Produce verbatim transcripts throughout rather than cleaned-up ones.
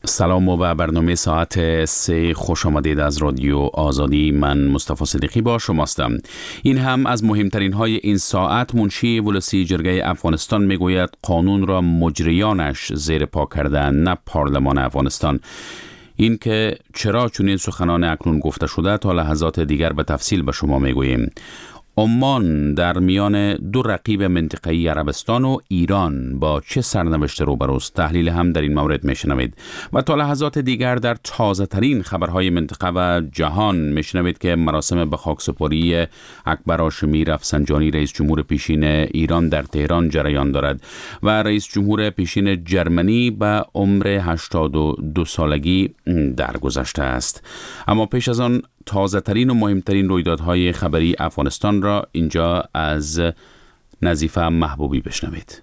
سلام و برنامه ساعت سه خوش آمدید از رادیو آزادی. من مصطفی صدیقی با شماستم. این هم از مهمترین های این ساعت. منشی ولسی جرگه افغانستان میگوید قانون را مجریانش زیر پا کردند، نه پارلمان افغانستان. این که چرا چنین سخنان اکنون گفته شده تا لحظات دیگر به تفصیل به شما میگوییم. عمان در میان دو رقیب منطقه‌ای عربستان و ایران با چه سرنوشت روبروست؟ تحلیل هم در این مورد میشنوید و تا لحظات دیگر در تازه ترین خبرهای منطقه و جهان میشنوید که مراسم به خاکسپاری اکبر هاشمی رفسنجانی رئیس جمهور پیشین ایران در تهران جریان دارد و رئیس جمهور پیشین جرمنی به عمر هشتاد و دو سالگی درگذشته است. اما پیش از آن تازه ترین و مهمترین رویدادهای خبری افغانستان را اینجا از نظیفه محبوبی بشنوید.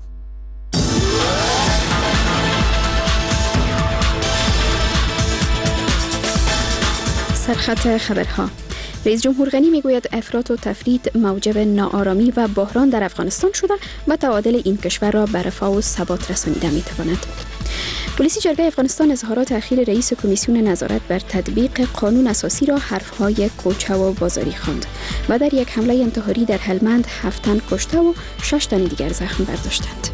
سرخط خبرها. رئیس جمهور غنی میگوید افراط و تفرید موجب ناآرامی و بحران در افغانستان شده و تعادل این کشور را به رفاه و ثبات رسانیده میتواند. پلیس جرگه افغانستان اظهارات اخیر رئیس کمیسیون نظارت بر تطبیق قانون اساسی را حرفهای کوچه و بازاری خواند و در یک حمله انتحاری در هلمند هفت تن کشته و شش تن دیگر زخم برداشتند.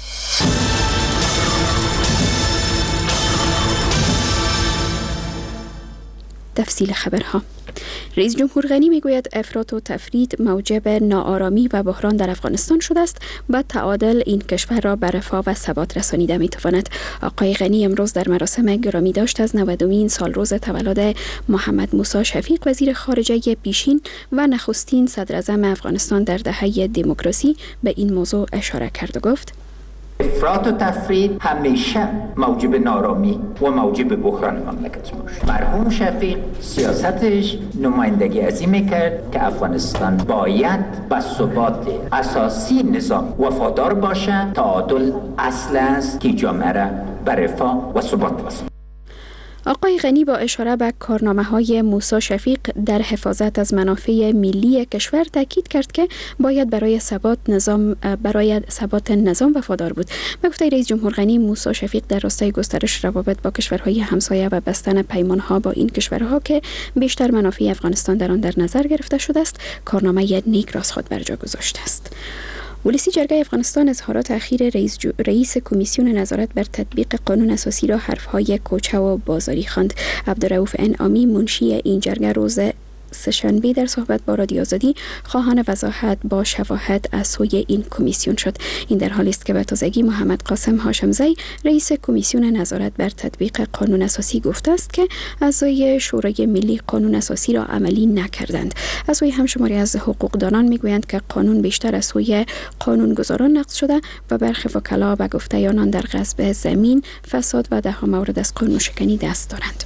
تفصیل خبرها. رئیس جمهور غنی میگوید افراط و تفرید موجب ناآرامی و بحران در افغانستان شده است و تعادل این کشور را به رفاه و ثبات رسانیده میتواند. آقای غنی امروز در مراسم گرامی داشت از نودمین سالروز تولد محمد موسی شفیق وزیر خارجه پیشین و نخستین صدر اعظم افغانستان در دهه دموکراسی به این موضوع اشاره کرد و گفت: افراط و تفرید همیشه موجب نارامی و موجب بحران مملکت میشه. مرحوم شفیق سیاستش نمایندگی از این میکرد که افغانستان باید به ثبات اساسی نظام وفادار باشه. تعادل اصل است که جامعه را به رفاه و ثبات رساند. آقای غنی با اشاره به کارنامه‌های موسی شفیق در حفاظت از منافع ملی کشور تاکید کرد که باید برای ثبات نظام برای ثبات نظام وفادار بود. به گفته رئیس جمهور غنی، موسی شفیق در راستای گسترش روابط با کشورهای همسایه و بستن پیمانها با این کشورها که بیشتر منافع افغانستان در آن در نظر گرفته شده است، کارنامه نیک را از خود بر جا گذاشته است. ولسی جرگه افغانستان اظهارات اخیر رئیس, جو... رئیس کمیسیون نظارت بر تطبیق قانون اساسی را حرفهای کوچه و بازاری خواند. عبدالرؤوف انعامی منشی این جرگه روز سه‌شنبه در صحبت با رادیو آزادی خواهان وضاحت با شواهد از سوی این کمیسیون شد. این در حالی است که به تازگی محمد قاسم هاشمزی رئیس کمیسیون نظارت بر تطبیق قانون اساسی گفته است که اعضای شورای ملی قانون اساسی را عملی نکردند. از سوی هم شماری از حقوقدانان میگویند که قانون بیشتر از سوی قانونگذاران نقض شده و برخی وکلا به گفته آنان در غصب زمین، فساد و ده مورد از قانون شکنی دست دارند.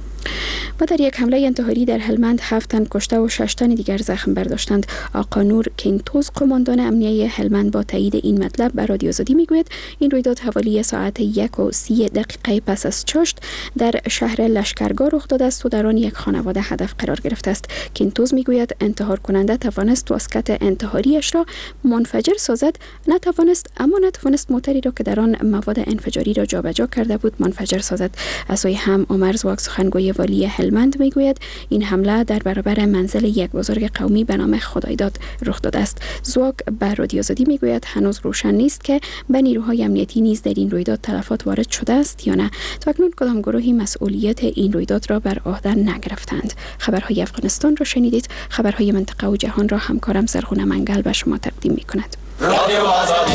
و در یک حمله انتحاری در هلمند هفت تن کشته و شش تن دیگر زخم برداشتند. آقا نور کینگتوز قماندان امنیه هلمند با تایید این مطلب به رادیو آزادی میگوید این رویداد حوالی ساعت یک و سی دقیقه پس از چاشت در شهر لشکرگاه رخ داده است و در آن یک خانواده هدف قرار گرفته است. کینگتوز میگوید انتحار کننده توانست واسکت انتحاریش را منفجر سازد، نتوانست اما نتوانست موتری را که در آن مواد انفجاری را جابجا کرده بود منفجر سازد. از سوی هم عمر زواک سخنگوی والی هلمند میگوید این حمله در برابر منزل یک بزرگ قومی به نام خدایداد رخ داده است. زواک به رادیو آزادی میگوید هنوز روشن نیست که به نیروهای امنیتی نیز در این رویداد تلفات وارد شده است یا نه. تاکنون کدام گروهی مسئولیت این رویداد را بر عهده نگرفتند. خبرهای افغانستان را شنیدید. خبرهای منطقه و جهان را همکارم زرغونه منگل به شما تقدیم میکند. رادیو آزادی.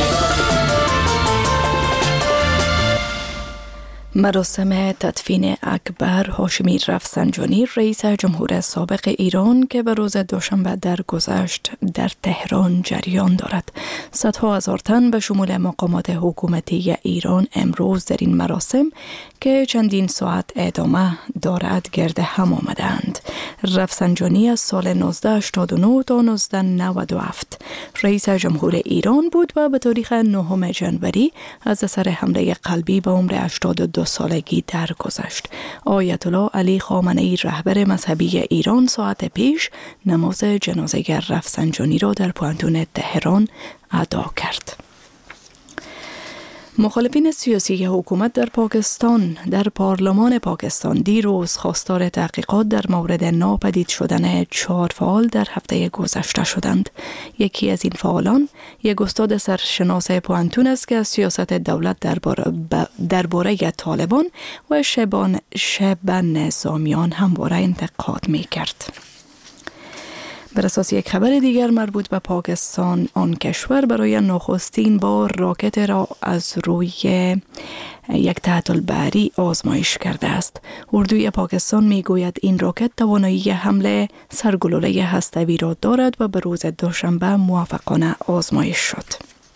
مراسم تدفین اکبر هاشمی رفسنجانی رئیس جمهور سابق ایران که به روز دوشنبه درگذشت در تهران جریان دارد. صدها هزار تن به شمول مقامات حکومتی ایران امروز در این مراسم که چندین ساعت ادامه دارد گرد هم آمدند. رفسنجانی از سال نوزده هشتاد و نه تا نوزده نود و هفت رئیس جمهور ایران بود و به تاریخ نهم ژانویه از اثر حمله قلبی به عمر هشتاد و دو سالگی درگذشت. آیت الله علی خامنه‌ای رهبر مذهبی ایران ساعت پیش نماز جنازه رفسنجانی را در پوانتون تهران ادا کرد. مخالفین سیاسی حکومت در پاکستان در پارلمان پاکستان دیروز خواستار تحقیقات در مورد ناپدید شدن چهار فعال در هفته گذشته شدند. یکی از این فعالان یک استاد سرشناس پوهنتون است که از سیاست دولت درباره طالبان و شبان شبن نظامیان همواره انتقاد می کرد. بر اساس یک خبر دیگر مربوط به پاکستان، آن کشور برای نخستین بار راکت را از روی یک تحت البحری آزمایش کرده است. اردوی پاکستان می گوید این راکت توانایی حمل سرگلوله هسته‌ای را دارد و به روز دوشنبه موفقانه آزمایش شد.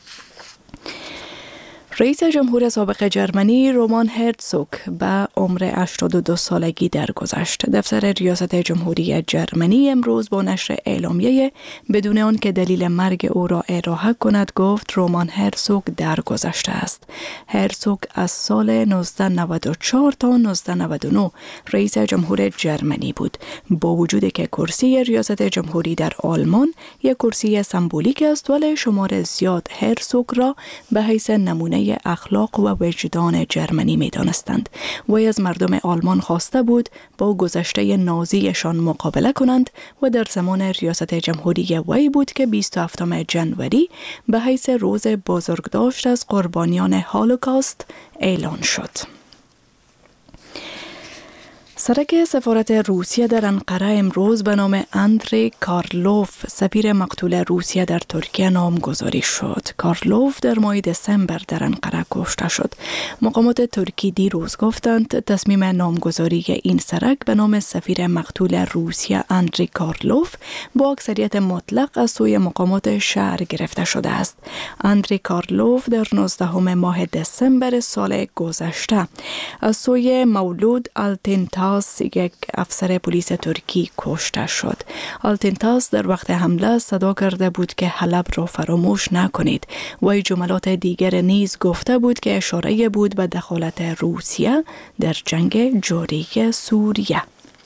رئیس جمهور سابق جرمنی رومان هرتزوگ به عمر هشتاد و دو سالگی درگذشت. دفتر ریاست جمهوری جرمنی امروز با نشر اعلامیه بدون آن که دلیل مرگ او را ارائه کند گفت رومان هرتزوگ درگذشته است. هرتزوگ از سال نوزده نود و چهار تا نوزده نود و نه رئیس جمهور جرمنی بود. با وجود که کرسی ریاست جمهوری در آلمان یک کرسی سمبولیک است، ولی شمار زیاد هرتزوگ را به حیث نمونه اخلاق و وجدان جرمنی می دانستند. وی از مردم آلمان خواسته بود با گذشته نازیشان مقابله کنند و در زمان ریاست جمهوری وی بود که بیست و هفتم ژانویه به حیث روز بزرگداشت از قربانیان هولوکاست اعلان شد. سرک سفارت روسیه در انقره امروز به نام اندری کارلوف سفیر مقتول روسیه در ترکیه نامگذاری شد. کارلوف در ماه دسامبر در انقره کشته شد. مقامات ترکی دیروز گفتند تصمیم نامگذاری این سرک به نام سفیر مقتول روسیه اندری کارلوف با اکثریت مطلق از سوی مقامات شهر گرفته شده است. اندری کارلوف در نوزدهم ماه دسامبر سال گذشته از سوی مولود آلتینتاس یک افسر پلیس ترکی کشته شد. آلتینتاس در وقت حمله صدا کرده بود که حلب را فراموش نکنید. و جملات دیگر نیز گفته بود که اشاره بود به دخالت روسیه در جنگ جاری سوریه.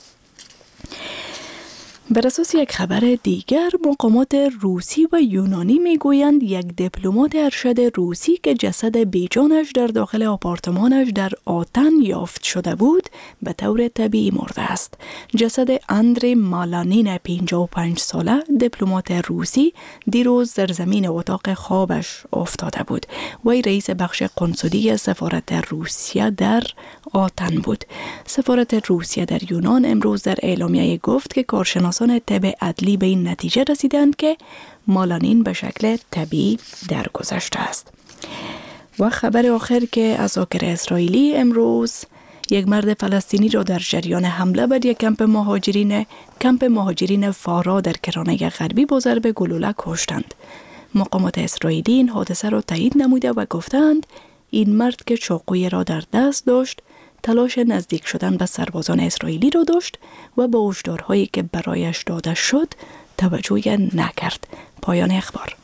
بر اساس یک خبر دیگر، مقامات روسی و یونانی میگویند یک دیپلمات ارشد روسی که جسد بیجانش در داخل آپارتمانش در آتن یافت شده بود به طور طبیعی مرده است. جسد اندری مالانین پنجاه و پنج ساله دیپلمات روسی دیروز در زمین اتاق خوابش افتاده بود. وی رئیس بخش قنصلی سفارت روسیه در آتن بود. سفارت روسیه در یونان امروز در اعلامیه گفت که کارشناسان طب عدلی به این نتیجه رسیدند که مالانین به شکل طبیعی درگذشته است. و خبر آخر که عساکر اسرائیلی امروز یک مرد فلسطینی را در جریان حمله بر یک کمپ مهاجرین کمپ مهاجرین فارا در کرانه غربی با ضرب گلوله کشتند. مقامات اسرائیلی این حادثه را تایید نموده و گفتند این مرد که چاقوی را در دست داشت تلاش نزدیک شدن به سربازان اسرائیلی را داشت و به هشدارهایی که برایش داده شد توجه نکرد. پایان اخبار.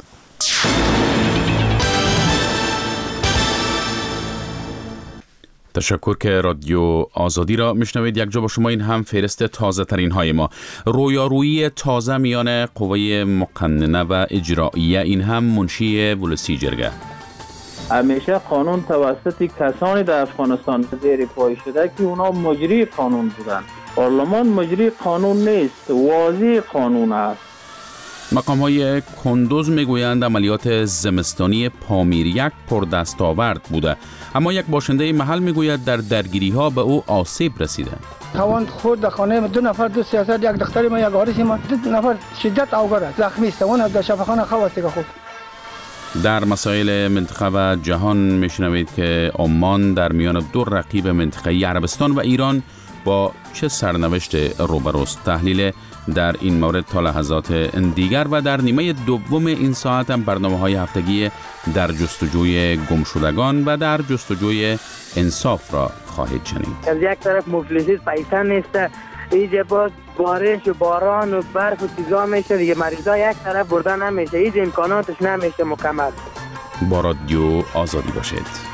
تشکر که رادیو آزادی را میشنوید. یک جا با شما این هم فهرست تازه ترین های ما. رویارویی تازه میان قوه مقننه و اجراییه، این هم منشی ولسی جرگه. همیشه قانون توسط کسانی در افغانستان زیر پای شده که اونا مجری قانون بودن. پارلمان مجری قانون نیست، واضح قانون است. مقام های کندوز میگویند عملیات زمستانی پامیر یک پر دستاورد بوده، اما یک باشنده محل میگوید در درگیری ها به او آسیب رسیده. توان خود در خانه دو نفر دو سیاست، یک دختر ما یک آرش ما دو نفر شدت آوار زخمی است. اون از شفاخانه خواسته که خود در مسائل منطقه و جهان میشنوید که عمان در میان دو رقیب منطقه‌ای عربستان و ایران با چه سرنوشت روبروست. تحلیل در این مورد تا لحظات دیگر و در نیمه دوم این ساعت هم برنامه‌های هفتگی در جستجوی گمشدگان و در جستجوی انصاف را خواهید شنید. از یک طرف مفلسی پیسه نیست، اینجا باز بارش و باران و برف و چیزا میشه دیگه، مریضا یک طرف بردن نمیشه، هیچ امکاناتش نمیشه مکمل. با رادیو آزادی باشید.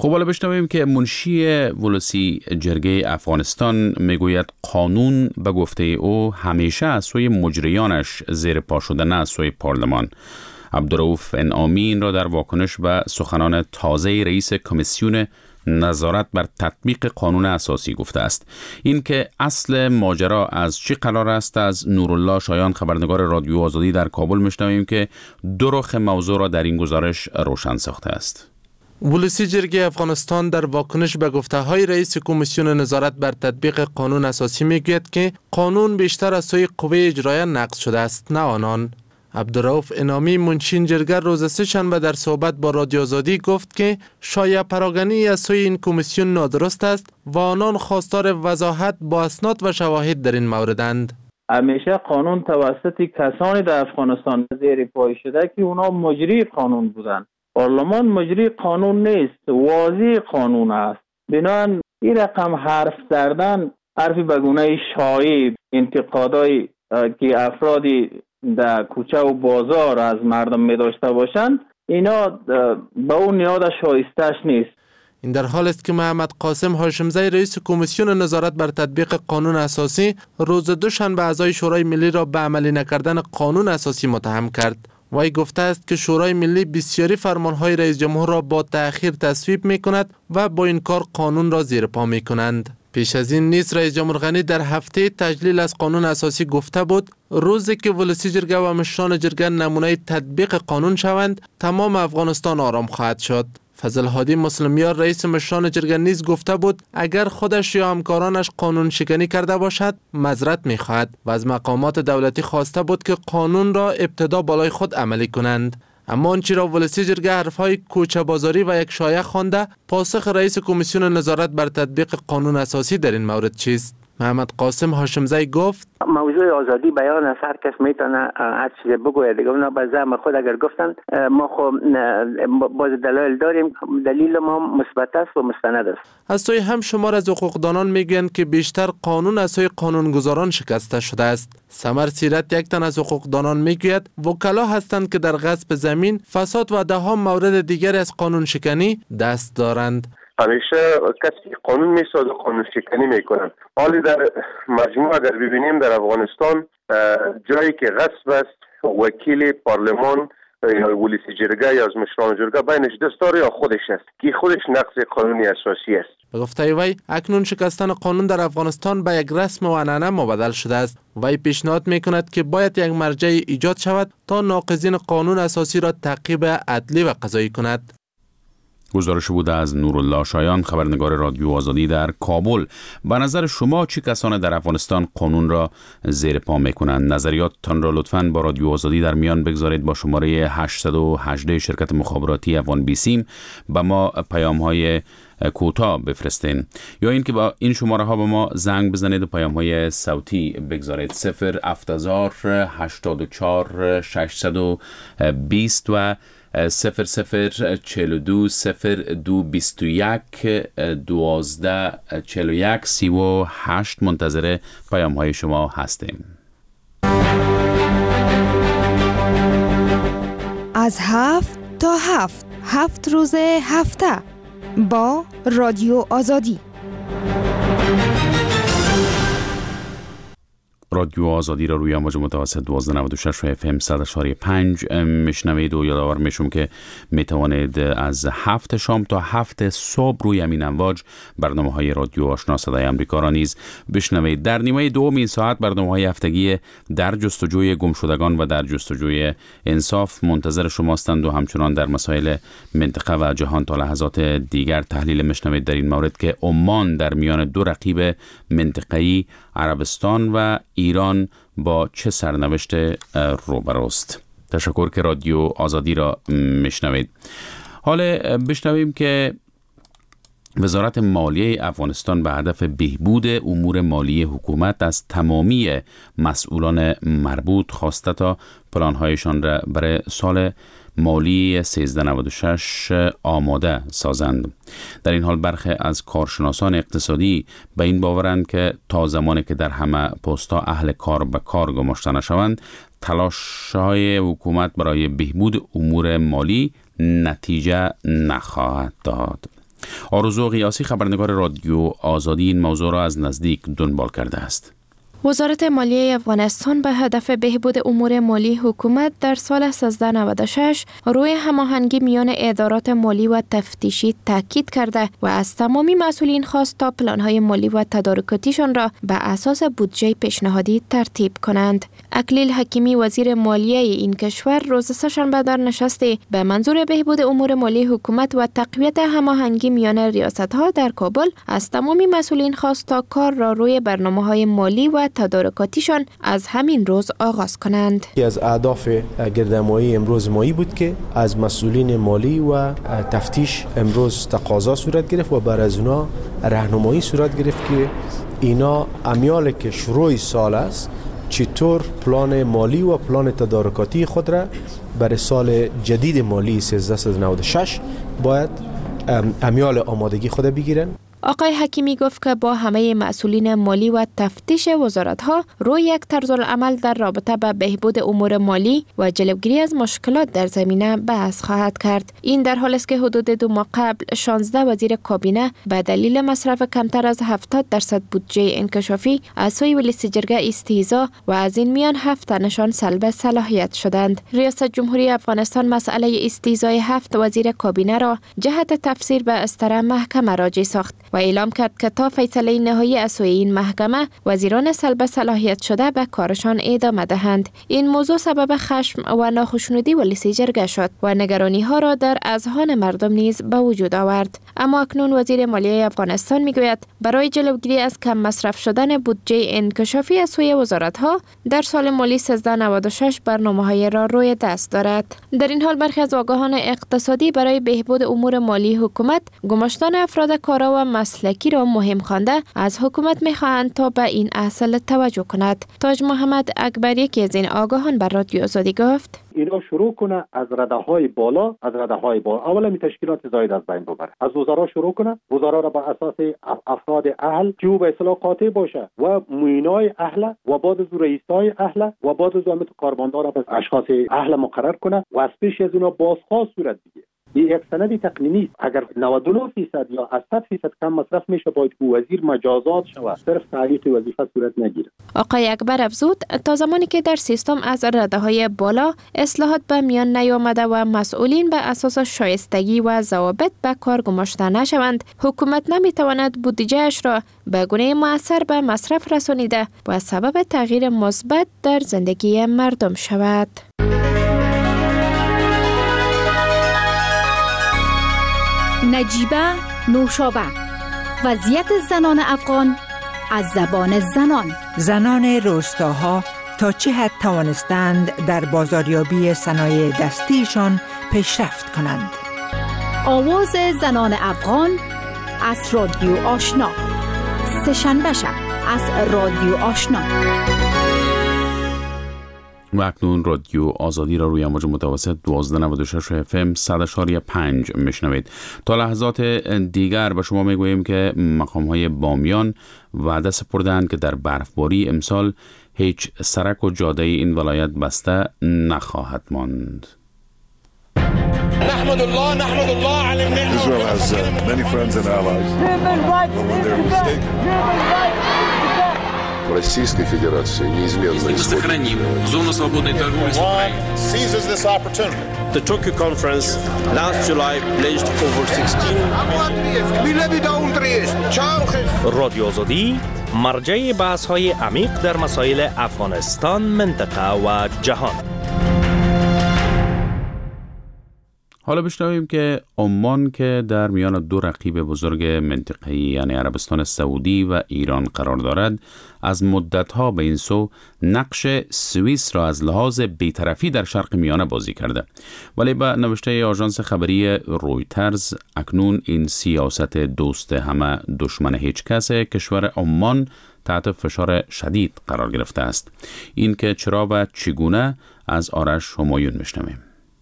خب حالا بشنویم که منشی ولسی جرگه افغانستان میگوید قانون به گفته او همیشه از سوی مجریانش زیر پا شده، نه از سوی پارلمان. عبدالرؤوف انعامی این را در واکنش به سخنان تازه رئیس کمیسیون نظارت بر تطبیق قانون اساسی گفته است. این که اصل ماجرا از چی قرار است از نورالله شایان، خبرنگار رادیو آزادی در کابل میشنویم که دو رخ موضوع را در این گزارش روشن ساخته است. ولسی جرگه افغانستان در واکنش به گفته‌های رئیس کمیسیون نظارت بر تطبیق قانون اساسی میگوید که قانون بیشتر از سوی قوه اجرایه نقض شده است، نه آنان. عبدالرؤوف انعامی منشی جرگه روز سه شنبه در صحبت با رادیو آزادی گفت که شایعه پراگنی از سوی این کمیسیون نادرست است و آنان خواستار وضاحت با اسناد و شواهد در این موردند. همیشه قانون توسط کسانی در افغانستان زیر پای شده که اونا مجری قانون بودند. پارلمان مجری قانون نیست، واضح قانون است. بنابراین این رقم حرف زدن حرفی به گونه شایع، انتقادایی که افرادی در کوچه و بازار از مردم می داشته باشند، اینا به اون نیاد شایستش نیست. این در حال است که محمد قاسم هاشمزی رئیس کمیسیون نظارت بر تطبیق قانون اساسی روز دوشنبه اعضای شورای ملی را به عملی نکردن قانون اساسی متهم کرد. وی گفته است که شورای ملی بسیاری فرمانهای رئیس جمهور را با تأخیر تصویب می کند و با این کار قانون را زیر پا می کنند. پیش از این نیز رئیس جمهور غنی در هفته تجلیل از قانون اساسی گفته بود روزی که ولسی جرگه و مشران جرگه نمونه تطبیق قانون شوند، تمام افغانستان آرام خواهد شد. فضل هادی مسلمیار رئیس مشران جرگه نیز گفته بود اگر خودش یا همکارانش قانون شکنی کرده باشد معذرت می‌خواهد و از مقامات دولتی خواسته بود که قانون را ابتدا بالای خود عملی کنند. اما آنچه را ولسی جرگه حرفهای کوچه بازاری و یک شایعه خوانده، پاسخ رئیس کمیسیون نظارت بر تطبیق قانون اساسی در این مورد چیست؟ محمد قاسم هاشمزی گفت موضوع آزادی بیان از هر کس میتونه هر چیز بگوید دیگه. اونا به زعم خود اگر گفتن ما خب باز دلایل داریم، دلیل ما مثبت است و مستند است. از سوی هم شمار از حقوقدانان میگویند که بیشتر قانون از سوی قانونگذاران شکسته شده است. سمر سیرت یک تن از حقوقدانان میگوید وکلا هستند که در غصب زمین، فساد و ده ها مورد دیگر از قانون شکنی دست دارند. همیشه کسی قانون میسازه قانون شکنی میکنن. حالی در مجموع اگر ببینیم در افغانستان جایی که غصب است، وکیل پارلمان یا ولسی جرگه یا از مشران جرگه بینش دست داره یا خودش است که خودش نقض قانونی اساسی است. به گفته وی اکنون شکستن قانون در افغانستان به یک رسم و عنعنه مبدل شده است. وی پیشنهاد میکند که باید یک مرجع ایجاد شود تا ناقضین قانون اساسی را تعقیب عدلی و قضایی کند. گزارش بوده از نورالله شایان، خبرنگار رادیو آزادی در کابل. به نظر شما چه کسانی در افغانستان قانون را زیر پا میکنند؟ نظریاتتان را لطفاً با رادیو آزادی در میان بگذارید. با شماره هشت یک هشت شرکت مخابراتی افغان بیسیم به ما پیام های کوتاه بفرستین، یا اینکه با این شماره ها به ما زنگ بزنید و پیام های صوتی بگذارید. صفر هفتاد هشتاد و چهار ششصد و بیست و صفر صفر چهل و دو صفر دو بیست و یک دوازده چهل و یک سی و هشت. منتظر پیام های شما هستیم. از هفت تا هفت هفت روز هفته با رادیو آزادی. رادیو آزادی را روی امواج متوسط دوازده نود و شش و اف ام صد و چهار و پنج میشنوید و یادآور میشم که میتوانید از هفت شام تا هفت صبح روی همین امواج برنامه های رادیو آشنا صدای آمریکا را نیز بشنوید. در نیمه دوم این ساعت برنامه های هفتگی در جستجوی گمشدگان و در جستجوی انصاف منتظر شماستند و همچنان در مسائل منطقه و جهان تا لحظات دیگر تحلیل میشنوید در این مورد که عمان در میان دو رقیب منطقه‌ای عربستان و ایران با چه سرنوشت روبروست. تشکر که رادیو آزادی را میشنوید. حالا بشنویم که وزارت مالیه افغانستان به هدف بهبود امور مالی حکومت از تمامی مسئولان مربوط خواسته تا پلان‌هایشان را برای سال مالی سیزده نود و شش آماده سازند. در این حال برخی از کارشناسان اقتصادی به این باورند که تا زمانی که در همه پست‌ها اهل کار به کار گماشته نشوند، تلاش‌های حکومت برای بهبود امور مالی نتیجه نخواهد داد. آرزو قیاسی خبرنگار رادیو آزادی این موضوع را از نزدیک دنبال کرده است. وزارت مالیه افغانستان به هدف بهبود امور مالی حکومت در سال سیزده نود و شش روی هماهنگی میان ادارات مالی و تفتیشی تاکید کرده و از تمامی مسئولین خواست تا پلان‌های مالی و تدارکاتیشان را به اساس بودجه پیشنهادی ترتیب کنند. اکلیل حکیمی وزیر مالیه این کشور روز سه‌شنبه در نشستی به منظور بهبود امور مالی حکومت و تقویت هماهنگی میان ریاست‌ها در کابل از تمامی مسئولین خواست تا کار را روی برنامه‌های مالی و تدارکاتیشان از همین روز آغاز کنند. یکی از اهداف گردهمایی امروز مایی بود که از مسئولین مالی و تفتیش امروز تقاضا صورت گرفت و بر از اونا راهنمایی صورت گرفت که اینا امیال که شروع سال است چطور پلان مالی و پلان تدارکاتی خود را برای سال جدید مالی سیزده نود و شش باید امیال آمادگی خود بگیرن. آقای حکیمی گفت که با همه مسئولین مالی و تفتیش وزارت‌ها روی یک طرز العمل در رابطه با بهبود امور مالی و جلوگیری از مشکلات در زمینه بحث خواهد کرد. این در حالی است که حدود دو ماه قبل شانزده وزیر کابینه به دلیل مصرف کمتر از هفتاد درصد بودجه انکشافی از سوی ولسی جرگه استیضاح و از این میان هفت تنشان سلب صلاحیت شدند. ریاست جمهوری افغانستان مسئله استیضاح هفت وزیر کابینه را جهت تفسیر به استر محکمه راجع ساخت و اعلام کرد که تا فیصله نهایی از سوی این محکمه وزیران سلب صلاحیت شده به کارشان ادامه دهند. این موضوع سبب خشم و ناخشنودی ولسی جرگه شد و نگرانی ها را در اذهان مردم نیز به وجود آورد. اما اکنون وزیر مالیه افغانستان میگوید برای جلوگیری از کم مصرف شدن بودجه انکشافی از سوی وزارت ها در سال مالی سیزده نود و شش برنامه‌های را روی دست دارد. در این حال برخی از آگاهان اقتصادی برای بهبود امور مالی حکومت گماشتن افراد کارا و مسلکی را مهم خوانده از حکومت می‌خواهند تا به این اصل توجه کند. تاج محمد اکبر یکی از این آگاهان بر رادیو آزادی گفت اینا شروع کنه از رده‌های بالا از رده‌های بالا اولا می تشکیلات زاید از بین ببره، از وزرا شروع کنه، وزرا را بر اساس افراد اهل که به اصطلاح قاطع باشه و معینای اهل و بعد از رئیسای اهل و بعد از امت کارمندان را به اشخاص اهل مقرر کنه و از پیش از اونا بازخواست صورت بگیره. این یک سند تقنینی اگر نود و نه درصد یا از صد درصد کم مصرف میشه باید که وزیر مجازات شود، صرف تعلیق وظیفه صورت نگیره. آقای اکبر افزود تا زمانی که در سیستم از رده‌های بالا اصلاحات به میان نیامده و مسئولین به اساس شایستگی و ضوابط به کار گماشته نشوند، حکومت نمیتواند بودجه‌اش را به گونه مؤثر به مصرف رسانیده و سبب تغییر مثبت در زندگی مردم شود. نجیبه نوشابه، وضعیت زنان افغان از زبان زنان. زنان روستاها تا چه حد توانستند در بازاریابی صنایع دستیشان پیشرفت کنند. آواز زنان افغان از رادیو آشنا، سه‌شنبه شب از رادیو آشنا. و اکنون رادیو آزادی را روی امواج متوسط دوازده نود و شش اف ام صد اشاری پنج میشنوید. تا لحظات دیگر به شما میگوییم که مقام‌های بامیان وعده سپردند که در برفباری امسال هیچ سرک و جاده این ولایت بسته نخواهد ماند. نحمد الله نحمد الله على النعمة. Israel has uh, many friends and allies. When they're mistaken. Российской Федерации неизменно сохраним зону свободной торговли с Украиной. Seizes this opportunity. The Tokyo conference last July pledged over sixteen رادیو آزادی مرجع بحث‌های عمیق در مسائل افغانستان، منطقه و جهان. حالا بشنویم که عمان که در میان دو رقیب بزرگ منطقه‌ای یعنی عربستان سعودی و ایران قرار دارد، از مدت‌ها به این سو نقش سوئیس را از لحاظ بی‌طرفی در شرق میانه بازی کرده. ولی به نوشته آژانس خبری رویترز اکنون این سیاست دوست همه دشمن هیچ کس کشور عمان تحت فشار شدید قرار گرفته است. این که چرا و چگونه از آرش همایون میشنویم.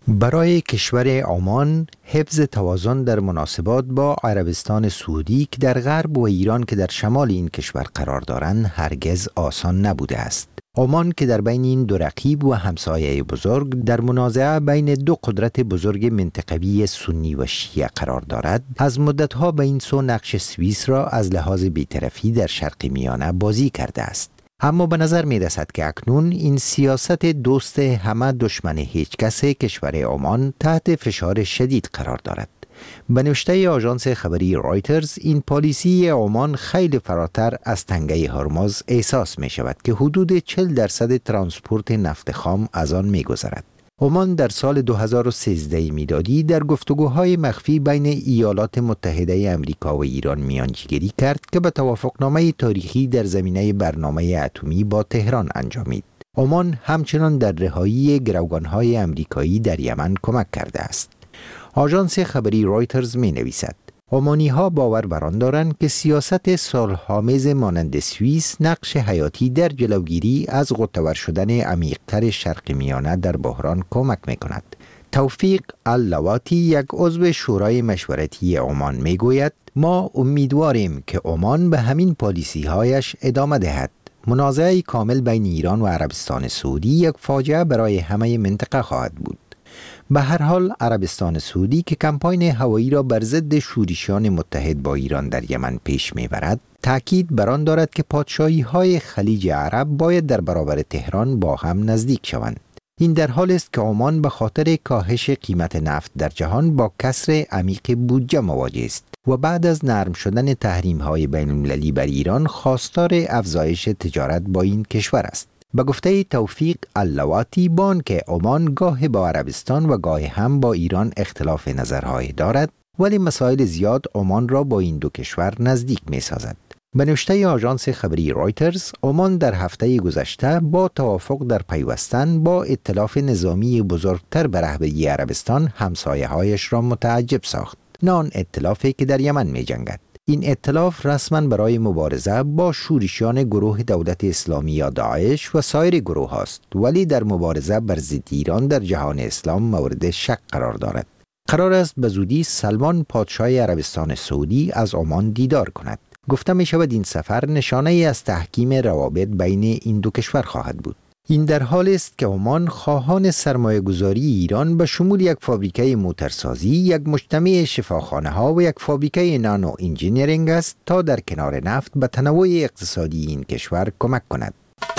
برای کشور عمان حفظ توازن در مناسبات با عربستان سعودی که در غرب و ایران که در شمال این کشور قرار دارند هرگز آسان نبوده است. عمان که در بین این دو رقیب و همسایه بزرگ در منازعه بین دو قدرت بزرگ منطقوی سنی و شیعه قرار دارد، از مدتها به این سو نقش سوئیس را از لحاظ بی‌طرفی در شرق میانه بازی کرده است. اما به نظر می رسد که اکنون این سیاست دوست همه دشمن هیچ کس کشور عمان تحت فشار شدید قرار دارد. به نوشته آژانس خبری رایترز، این پالیسی عمان خیلی فراتر از تنگه هرمز احساس می شود که حدود چهل درصد ترانسپورت نفت خام از آن می گذرد. عمان در سال دو هزار و سیزده میلادی در گفتگوهای مخفی بین ایالات متحده امریکا و ایران میانجیگری کرد که به توافقنامه تاریخی در زمینه برنامه اتمی با تهران انجامید. عمان همچنان در رهایی گروگانهای امریکایی در یمن کمک کرده است. آژانس خبری رایترز می نویسد: عمانی ها باور بر آن دارند که سیاست صلح‌آمیز مانند سوئیس نقش حیاتی در جلوگیری از غوطه‌ور شدن عمیق‌تر شرق میانه در بحران کمک می کند. توفیق اللواتی، یک عضو شورای مشورتی عمان می گوید: ما امیدواریم که عمان به همین پالیسی هایش ادامه دهد. منازعه کامل بین ایران و عربستان سعودی یک فاجعه برای همه منطقه خواهد بود. به هر حال عربستان سعودی که کمپاین هوایی را بر ضد شورشیان متحد با ایران در یمن پیش میبرد، تأکید بر آن دارد که پادشاهی های خلیج عرب باید در برابر تهران با هم نزدیک شوند. این در حال است که عمان به خاطر کاهش قیمت نفت در جهان با کسر عمیق بودجه مواجه است و بعد از نرم شدن تحریم های بین المللی بر ایران خواستار افزایش تجارت با این کشور است. به گفته توفیق اللواتی، بان که عمان گاه با عربستان و گاه هم با ایران اختلاف نظرهای دارد، ولی مسائل زیاد عمان را با این دو کشور نزدیک می سازد. به نوشته آژانس خبری رایترز، عمان در هفته گذشته با توافق در پیوستن با ائتلاف نظامی بزرگتر به رهبری عربستان همسایه هایش را متعجب ساخت، نه آن ائتلافی که در یمن می جنگد. این ائتلاف رسما برای مبارزه با شورشیان گروه دولت اسلامی یا داعش و سایر گروه است، ولی در مبارزه بر ضد ایران در جهان اسلام مورد شک قرار دارد. قرار است به زودی سلمان پادشاه عربستان سعودی از عمان دیدار کند. گفته می شود این سفر نشانه ای از تحکیم روابط بین این دو کشور خواهد بود. این در حال است که عمان خواهان سرمایه گذاری ایران به شمول یک فابریکه موترسازی، یک مجتمع شفاخانه ها و یک فابریکه نانو انجینیرینگ است تا در کنار نفت به تنوع اقتصادی این کشور کمک کند.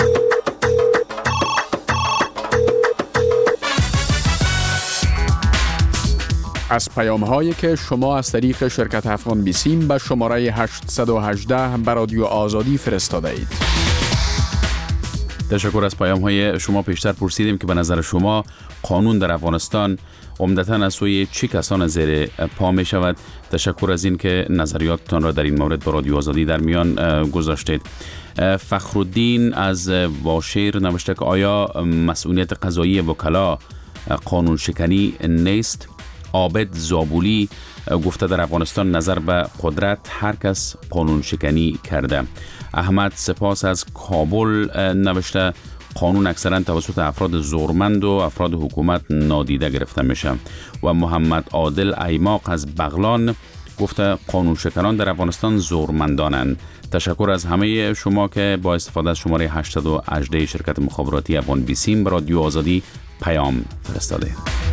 از پیام هایی که شما از طریق شرکت افغان بیسیم به شماره هشت یک هشت به رادیو آزادی فرستاده اید. تشکر از پیام های شما. پیشتر پرسیدیم که به نظر شما قانون در افغانستان عمدتاً از سوی چه کسان زیر پا می شود؟ تشکر از این که نظریاتتان را در این مورد با رادیو آزادی در میان گذاشتید. فخرالدین از واشیر نوشته که آیا مسئولیت قضایی وکلا قانون شکنی نیست؟ عابد زابولی گفته در افغانستان نظر به قدرت هر کس قانون شکنی کرده. احمد سپاس از کابل نوشته قانون اکثرا توسط افراد زورمند و افراد حکومت نادیده گرفته میشه. و محمد عادل ایماق از بغلان گفته قانون شکنان در افغانستان زورمندانند. تشکر از همه شما که با استفاده از شماره هشت یک هشت شرکت مخابراتی افغان بیسیم به رادیو آزادی پیام فرستاده.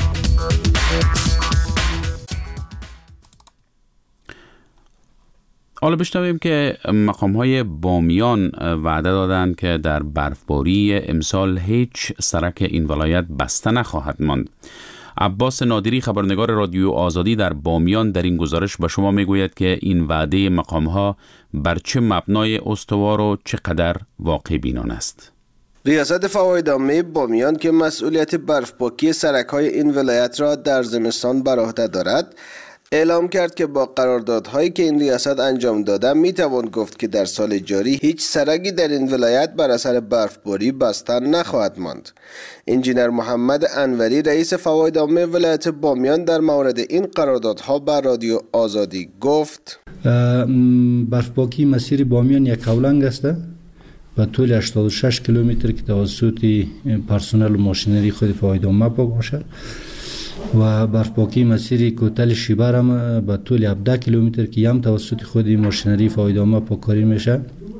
حالا بشنویم که مقام‌های بامیان وعده دادند که در برفباری امسال هیچ سرک این ولایت بسته نخواهد ماند. عباس نادری خبرنگار رادیو آزادی در بامیان در این گزارش به شما میگوید که این وعده مقام‌ها بر چه مبنای استوار و چقدر واقع بینان است. ریاست فواید عامه بامیان که مسئولیت برفپاکی سرک‌های این ولایت را در زمستان بر عهده دارد، اعلام کرد که با قراردادهایی که این ریاست انجام داده می توان گفت که در سال جاری هیچ سرکی در این ولایت بر اثر برفباری بسته نخواهد ماند. انجینر محمد انوری رئیس فواید عامه ولایت بامیان در مورد این قراردادها به رادیو آزادی گفت: برفپاکی مسیر بامیان یک اولنگ است و طول هشتاد و شش کیلومتر که توسط پرسنل و ماشینری خود فواید عامه پاک باشد. و برفپاکی مسیر کوتل شیبر هم به طول هفده کیلومتر که هم توسط خود ماشینری فایدامه پاککاری میشه.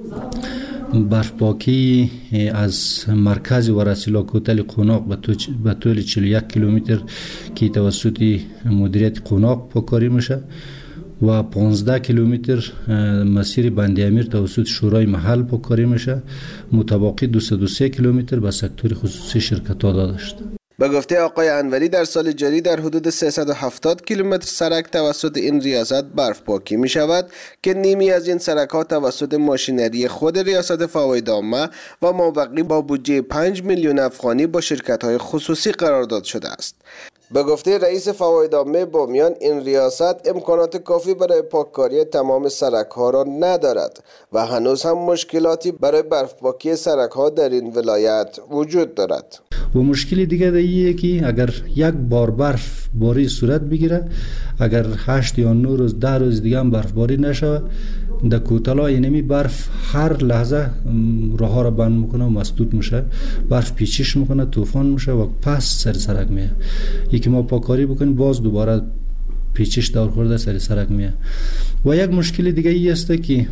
برفپاکی از مرکز ورسیلا کوتل قوناق به طول چهل و یک کیلومتر که توسط مدیریت قوناق پاککاری میشه و پانزده کیلومتر مسیر بند امیر توسط شورای محل پاککاری میشه. متبقی دویست و دو و سه کیلومتر به سکتور خصوصی شرکت ها داده شده. به گفته آقای انوری در سال جاری در حدود سیصد و هفتاد کیلومتر سرک توسط این ریاست برفپاکی می شود که نیمی از این سرک ها توسط ماشینری خود ریاست فواید عامه و مابقی با بودجه پنج میلیون افغانی با شرکت های خصوصی قرارداد شده است. به گفته رئیس فواید عامه بامیان این ریاست امکانات کافی برای پاککاری تمام سرک ها را ندارد و هنوز هم مشکلاتی برای برفپاکی سرک ها در این ولایت وجود دارد. و مشکلی دیگه دیگه که اگر یک بار برف باری صورت بگیره، اگر هشت یا نه روز ده روز دیگه هم برف باری نشه، در کوتلا اینمی برف هر لحظه راه ها را بند میکنه و مسدود میشه، برف پیچش میکنه، طوفان میشه و پس سر سرک میه. یکی ما پاککاری بکنیم باز دوباره پیچش دور خورده سر سرک میه. و یک مشکل دیگه ای است که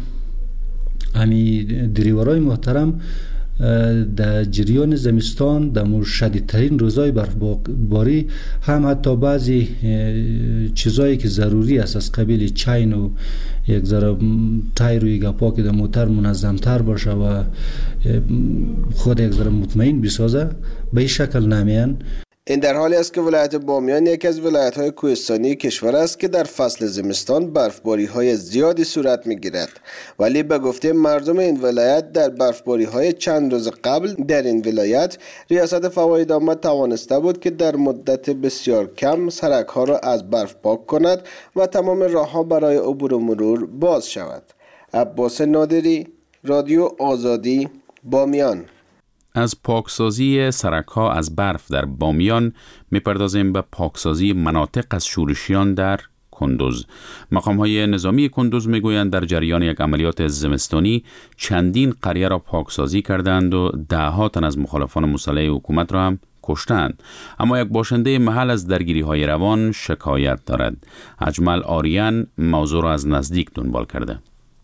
همی دریورای محترم در جریان زمستان در شدیدترین روزهای برفباری هم حتی بعضی چیزایی که ضروری است از قبیل چین و یک ذره تایر و یک گپا که در موتر منظمتر باشه و خود یک ذره مطمئن بسازه به این شکل نمیان. این در حالی است که ولایت بامیان یکی از ولایت‌های کوهستانی کشور است که در فصل زمستان برفباری‌های زیادی صورت می‌گیرد، ولی به گفته مردم این ولایت در برفباری‌های چند روز قبل در این ولایت ریاست فواید عامه توانسته بود که در مدت بسیار کم سرک‌ها را از برف پاک کند و تمام راه‌ها برای عبور و مرور باز شود. عباس نادری، رادیو آزادی، بامیان. از پاکسازی سرک‌ها از برف در بامیان می‌پردازیم به پاکسازی مناطق از شورشیان در کندوز. مقام‌های نظامی کندوز می‌گویند در جریان یک عملیات زمستانی چندین قریه را پاکسازی کردند و ده‌ها تن از مخالفان مسلح حکومت را هم کشتند. اما یک باشنده محل از درگیری‌های روان شکایت دارد. اجمل آریان موضوع را از نزدیک دنبال کرده.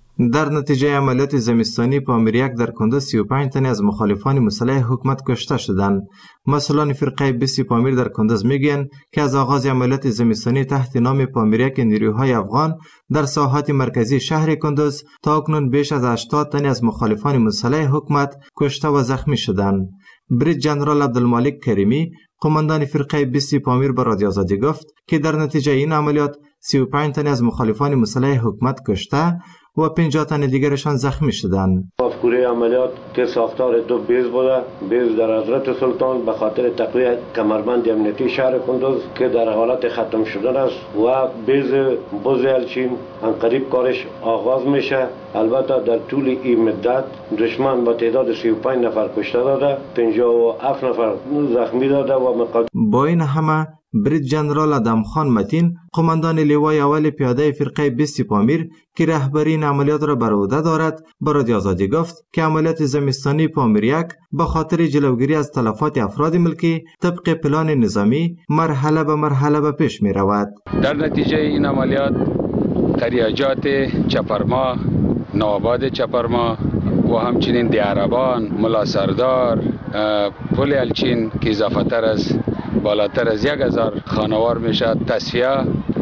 در نتیجه عملیات زمستانی په امیر یک در کندوز سی و پنج تن از مخالفان مسلح حکومت کشته شدند. مسئولان فرقه بیست پامیر در کندوز میگویند که از آغاز عملیات زمستانی تحت نام پامیر یک نیروهای افغان در ساحات مرکزی شهر کندوز تا اکنون بیش از هشتاد تن از مخالفان مسلح حکومت کشته و زخمی شدند. بریج جنرال عبدالمالک کریمی قماندان فرقه بیست پامیر به رادیو آزادی گفت که در نتیجه این عملیات سی و پنج تن از مخالفان مسلح حکومت کشته و پنجاه تن دیگرشان زخمی شدند. مفکوره عملیات که ساختار دو بیز بوده، بیز در حضرت سلطان به خاطر تقویت کمربند امنیتی شهر کندوز که در حالت ختم شدن است و بیز بوز الچین انقریب کارش آغاز میشه. البته در طول این مدت دشمن با تعداد سی و پنج نفر کشته داده، پنجاه و هفت نفر زخمی داده و مقابل با این همه بریج جنرال ادم خان متین قماندان لیوای اول پیاده فرقه بیست پامیر که رهبری این عملیات را بر عهده دارد به رادیو آزادی گفت که عملیات زمستانی پامیر یک به خاطر جلوگیری از تلفات افراد ملکی طبق پلان نظامی مرحله به مرحله به پیش می رود. در نتیجه این عملیات قریاجات چپرما، نوآباد چپرما و همچنین دیعربان، ملا سردار، پل الچین که اضافه تر از بالاتر از یک هزار خانوار میشه تصفیه،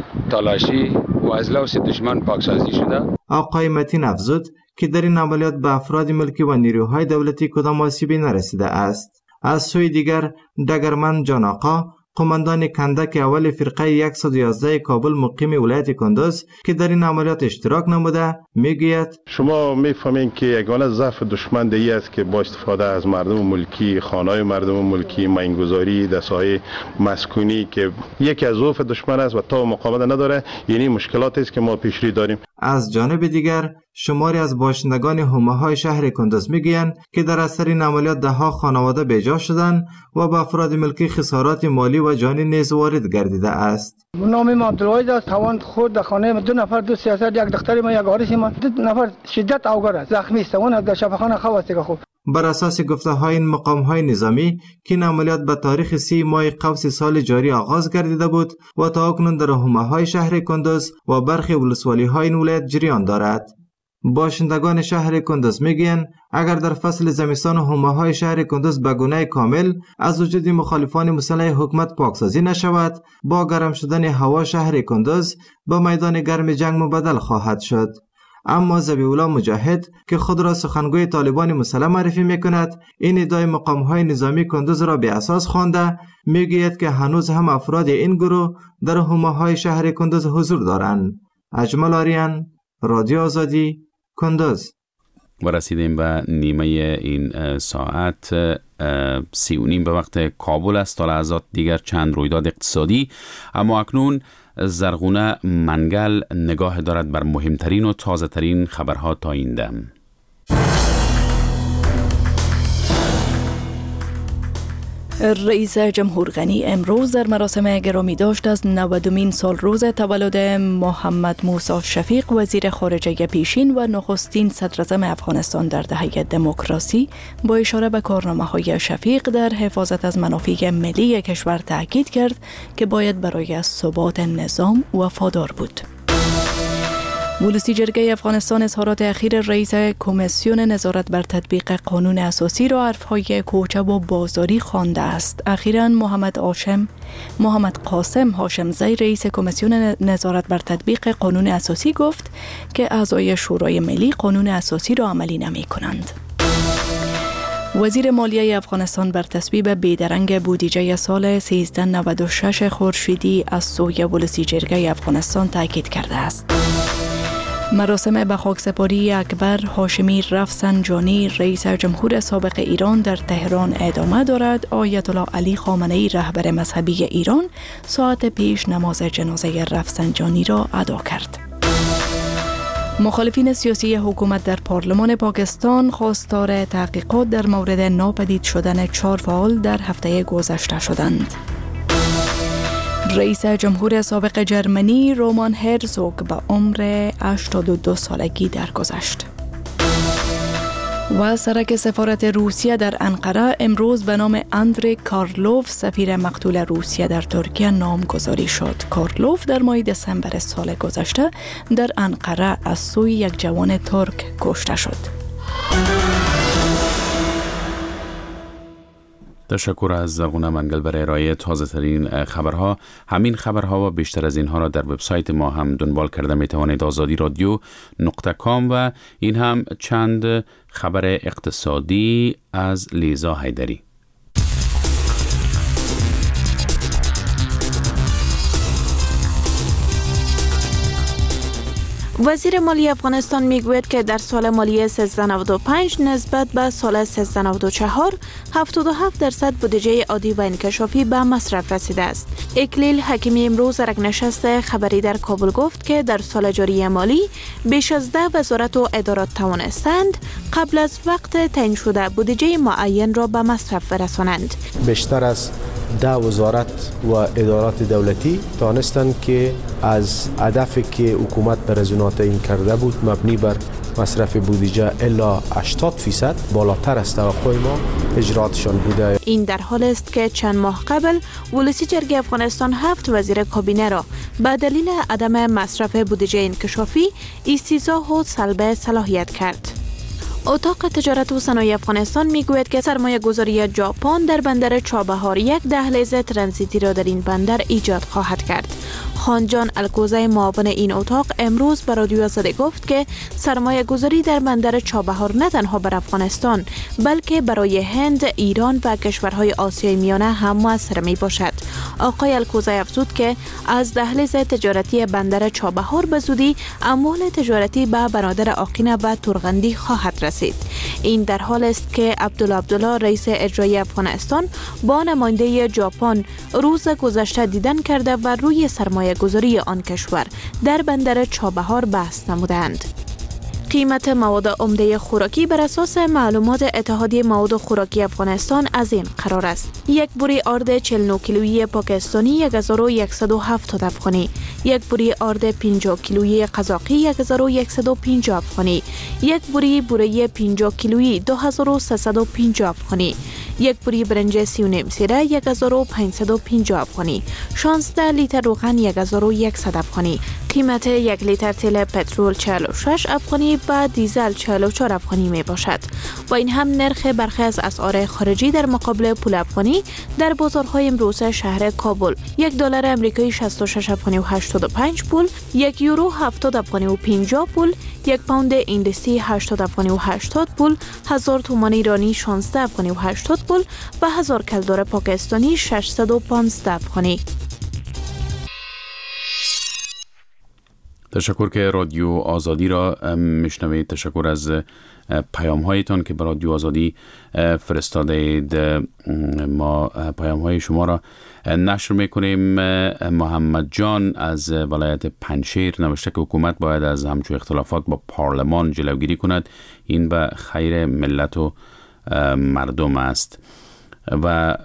تلاشی و از لوث دشمن پاکسازی شده. آقای متین افزود که در این عملیات به افراد ملکی و نیروهای دولتی کدام آسیبی نرسیده است. از سوی دیگر دگرمن جان آقا قماندان کندک اول فرقه صد و یازده کابل مقیم ولایت کندوز که در این عملیات اشتراک نموده میگوید شما میفهمین که یگانه ضعف دشمن دی است که با استفاده از مردم ملکی، خانه‌های مردم ملکی، ماینگذاری در ساحه مسکونی که یکی از ضعف دشمن است و تا مقاومت نداره، یعنی مشکلاتی است که ما پیش رو داریم. از جانب دیگر شماری از باشندگان حومه‌های شهر کندوز میگویند که در اثر این عملیات ده‌ها خانواده بیجا شدند و به افراد ملکی خسارات مالی و جانی نیز وارد گردیده است. نام ما عبدالواحد است. توان خود در خانه دو نفر دو سیاست یک دختر ما یک آرش ما دو نفر شدت اوگار است، زخمی است. اون در شفاخانه خواسته که خوب بر اساس گفته های این مقام های نظامی که این عملیات به تاریخ سی ماه قوس سال جاری آغاز گردیده بود و تا اکنون در حومه های شهر کندوز و برخی ولسوالی های این ولایت جریان دارد. باشندگان شهر کندوز میگن اگر در فصل زمستان حومه های شهر کندوز به گونه کامل از وجود مخالفان مسلح حکومت پاکسازی نشود، با گرم شدن هوا شهر کندوز به میدان گرم جنگ مبدل خواهد شد. اما ذبیح‌الله مجاهد که خود را سخنگوی طالبان مسلح معرفی میکند، این ادعای مقام های نظامی کندوز را بی اساس خوانده، میگوید که هنوز هم افراد این گروه در حومه های شهر کندوز حضور دارند. اجمل آریان، رادیو آزادی، کندوز. و رسیدیم به نیمه این ساعت سی و نیم به وقت کابل است. تا لحظات دیگر چند رویداد اقتصادی، اما اکنون زرغونه منگل نگاه دارد بر مهمترین و تازه ترین خبرها تا این دم. رئیس جمهور غنی امروز در مراسم گرامی داشت از نودمین سال روز تولد محمد موسی شفیق وزیر خارجه پیشین و نخستین صدراعظم افغانستان در دهه دموکراسی با اشاره به کارنامه‌های شفیق در حفاظت از منافع ملی کشور تاکید کرد که باید برای ثبات نظام وفادار بود. ولسی جرگه افغانستان اظهارات اخیر رئیس کمیسیون نظارت بر تطبیق قانون اساسی را حرفهای کوچب و بازاری خوانده است. اخیراً محمد هاشم محمد قاسم هاشمزی رئیس کمیسیون نظارت بر تطبیق قانون اساسی گفت که اعضای شورای ملی قانون اساسی را عملی نمی کنند. وزیر مالیه افغانستان بر تصویب بیدرنگ بودجه سال سیزده نود و شش خورشیدی از سوی ولسی جرگه افغانستان تاکید کرده است. مراسم به خاکسپاری اکبر هاشمی رفسنجانی رئیس جمهور سابق ایران در تهران ادامه دارد. آیت الله علی خامنه‌ای رهبر مذهبی ایران ساعت پیش نماز جنازه رفسنجانی را ادا کرد. مخالفین سیاسی حکومت در پارلمان پاکستان خواستار تحقیقات در مورد ناپدید شدن چهار فعال در هفته گذشته شدند. رئیس جمهور سابق جرمنی رومان هرزوگ به عمر هشتاد و دو سالگی درگذشت. و سرک سفارت روسیه در انقره امروز به نام اندری کارلوف سفیر مقتول روسیه در ترکیه نامگذاری شد. کارلوف در ماه دسامبر سال گذشته در انقره از سوی یک جوان ترک کشته شد. تشکر از زرغونه منگل برای ارائه تازه ترین خبرها. همین خبرها و بیشتر از اینها را در وبسایت ما هم دنبال کرده می توانید آزادی رادیو نقطه کام و این هم چند خبر اقتصادی از لیزا حیدری. وزیر مالی افغانستان میگوید که در سال مالی سیزده نود و پنج نسبت به سال سیزده نود و چهار هفتاد و هفت درصد بودجه عادی و انکشافی به مصرف رسیده است. اکلیل حکیمی امروز در یک نشست خبری در کابل گفت که در سال جاری مالی بیش از ده وزارت و ادارات توانستند قبل از وقت تعیین شده بودجه معین را به مصرف برسانند. بیشتر از ده وزارت و ادارات دولتی توانستند که از هدفی که حکومت در از اونها تعیین کرده بود مبنی بر مصرف بودجه الا هشتاد فیصد بالاتر از توقع ما اجراتشان بوده. این در حال است که چند ماه قبل ولسی جرگه افغانستان هفت وزیر کابینه را به دلیل عدم مصرف بودجه انکشافی استیضاح و سلب صلاحیت کرد. اتاق تجارت و صنایع افغانستان میگوید که سرمایه گذاری ژاپن در بندر چابهار یک دهلیز ترانزیتی را در این بندر ایجاد خواهد کرد. خانجان الکوزه معاون این اتاق امروز به رادیو آزادی گفت که سرمایه گذاری در بندر چابهار نه تنها بر افغانستان بلکه برای هند، ایران و کشورهای آسیای میانه هم مؤثر می باشد. آقای الکوزه افزود که از دهلیز تجارتی بندر چابهار به زودی اموال تجارتی به بنادر آقینه و تورغندی خواهد رسید. این در حال است که عبدالله عبدالله رئیس اجرایی افغانستان با نماینده ژاپن روز گذشته دیدن کرده و روی سرمایه گذاری آن کشور در بندر چابهار بحث نمودند. قیمت مواد عمده خوراکی بر اساس معلومات اتحادیه مواد خوراکی افغانستان از این قرار است: یک بوری آرد چهل و نه کیلویی پاکستانی یک هزار و صد و هفتاد افغانی، یک بوری آرد پنجاه کیلویی قزاقی یک هزار و صد و پنجاه افغانی، یک بوری بوره پنجاه کیلویی دو هزار و سیصد و پنجاه افغانی، یک بوری برنج سی و نیم سیره یک هزار و پانصد و پنجاه افغانی، شانزده لیتر روغن یک هزار و صد افغانی. قیمت یک لیتر تیل پترول چهل و شش افغانی و دیزل چهل و چهار افغانی می باشد. با این هم نرخ برخی از اسعار خارجی در مقابل پول افغانی در بازارهای امروز شهر کابل: یک دلار امریکایی شصت و شش افغانی و هشتاد و پنج پول، یک یورو هفتاد افغانی و پنجاه پول، یک پوند انگلیسی هشتاد افغانی و هشتاد پول، هزار تومان ایرانی شانزده افغانی و هشتاد پول و هزار کلدار پاکستانی ششصد و پانزده افغانی. تشکر که رادیو آزادی را میشنوید. تشکر از پیام هایتان که به رادیو آزادی فرستاده اید. ما پیام های شما را نشر میکنیم. محمد جان از ولایت پنجشیر نوشته که حکومت باید از همچون اختلافات با پارلمان جلوگیری کند، این به خیر ملت و مردم است. و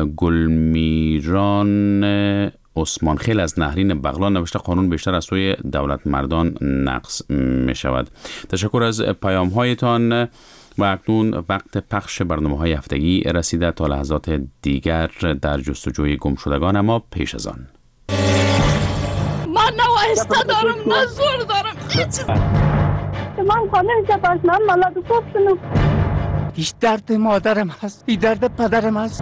گلمیران عثمان خیل از نهرین بغلان نوشته قانون بیشتر از سوی دولت مردان نقض می شود. تشکر از پیام هایتان. و اکنون وقت پخش برنامه های هفتگی رسیده. تا لحظات دیگر در جستجوی گم شدگان، اما پیش از آن من نه وایسته دارم نه زور دارم هیچ. من خانه جباش من ملاد خوب شنو. هیچ درد مادرم هست، هیچ درد پدرم هست.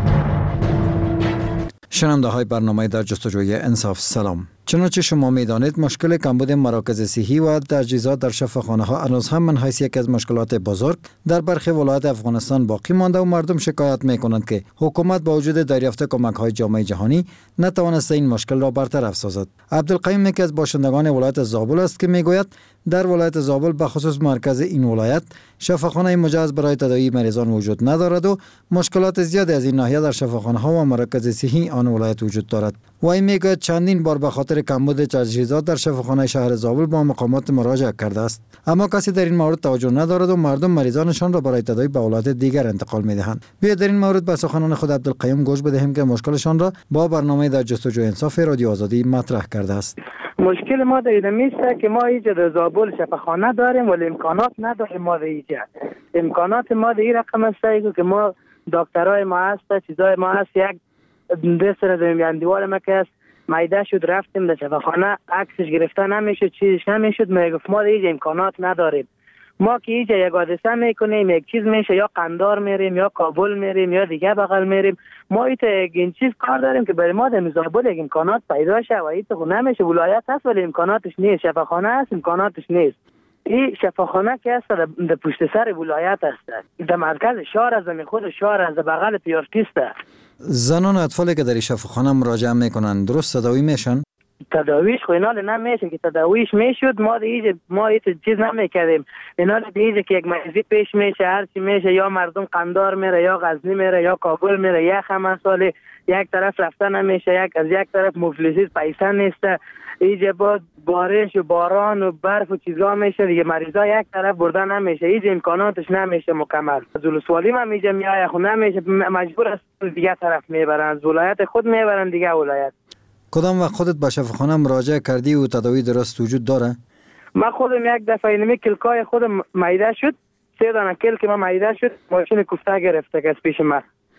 شنونده های برنامه در جستجوی انصاف، سلام. چنانچه شما میدانید مشکل کمبود مراکز صحی و تجهیزات در شفاخانه ها هنوز هم من حیث یک از مشکلات بزرگ در برخی ولایات افغانستان باقی مانده و مردم شکایت میکنند که حکومت با وجود دریافت کمک های جامعه جهانی نتوانسته این مشکل را برطرف سازد. عبدالقیوم یکی از باشندگان ولایت زابل است که میگوید در ولایت زابل به خصوص مرکز این ولایت شفاخانه مجهز برای تداوی مریضان وجود ندارد و مشکلات زیادی از این ناحیه در شفاخانه ها و مراکز صحی آن ولایت وجود دارد. و این میگوید چندین بار به خاطر کمبود تجهیزات در شفاخانه شهر زابل با مقامات مراجعه کرده است، اما کسی در این مورد توجه ندارد و مردم مریضانشان را برای تداوی به ولایت دیگر انتقال میدهند. بیاید در این مورد به سخنان خود عبدالقیوم گوش بدهیم که مشکلشان را با برنامه در جستجوی انصاف رادیو آزادی مطرح کرده است. مشکل ما در این میشه که ما اینجا در زابل شفاخانه داریم ولی امکانات نداریم. ما اینجا امکانات ما در این رقم است که ما دکترای ما هست، چیزای ما هست، یک دست را در دیوار ما که مایده شد رفتیم در شفاخانه عکسش گرفته نمیشد، چیزش نمیشد. ما گفت ما اینجا امکانات نداریم. ما که اینجا یک حادثه میکنیم یک چیز میشه یا قندار میریم یا کابل میریم یا دیگه بغل میریم. ما ایت این چیز کار داریم که برای ما در زابل یک امکانات پیدا شه و ایت خو نمیشه. ولایت هست ولی امکاناتش نیست، شفاخانه هست امکاناتش نیست. این شفاخانه که است در پشت سر ولایت است، در مرکز شهر است، در خود شهر است، در بغل پیارتیست است. زنان اطفالی که در شفاخانه مراجعه میکنن درست تداوی میشن؟ تداویش خو اینا نمیشه که تداویش میشد. ما دیگه ما هیچ چیز نمیکردیم. اینا دیگه که یک مریضی پیش میشه هر چی میشه یا مردم قندار میره یا غزنی میره یا کابل میره یا خمس سال یک طرف رفتن نمیشه، یک از یک طرف مفلسی پیسه نیست. اینجا با بارش و باران و برف و چیزا میشه دیگه مریضا یک طرف بردن نمیشه. اینجا امکاناتش نمیشه مکمل. از ولسوالی هم اینجا میای خو نمیشه، مجبور است دیگه طرف میبرن، از ولایت خود میبرن دیگه ولایت. کدام وقت خودت به شفاخانه مراجعه کردی و تداوی درست وجود داره؟ من خودم یک دفعه اینمی کلکای خودم مایده شد، سه دانه کل که من مایده شد ماشین کوفته گرفته که از پیش من.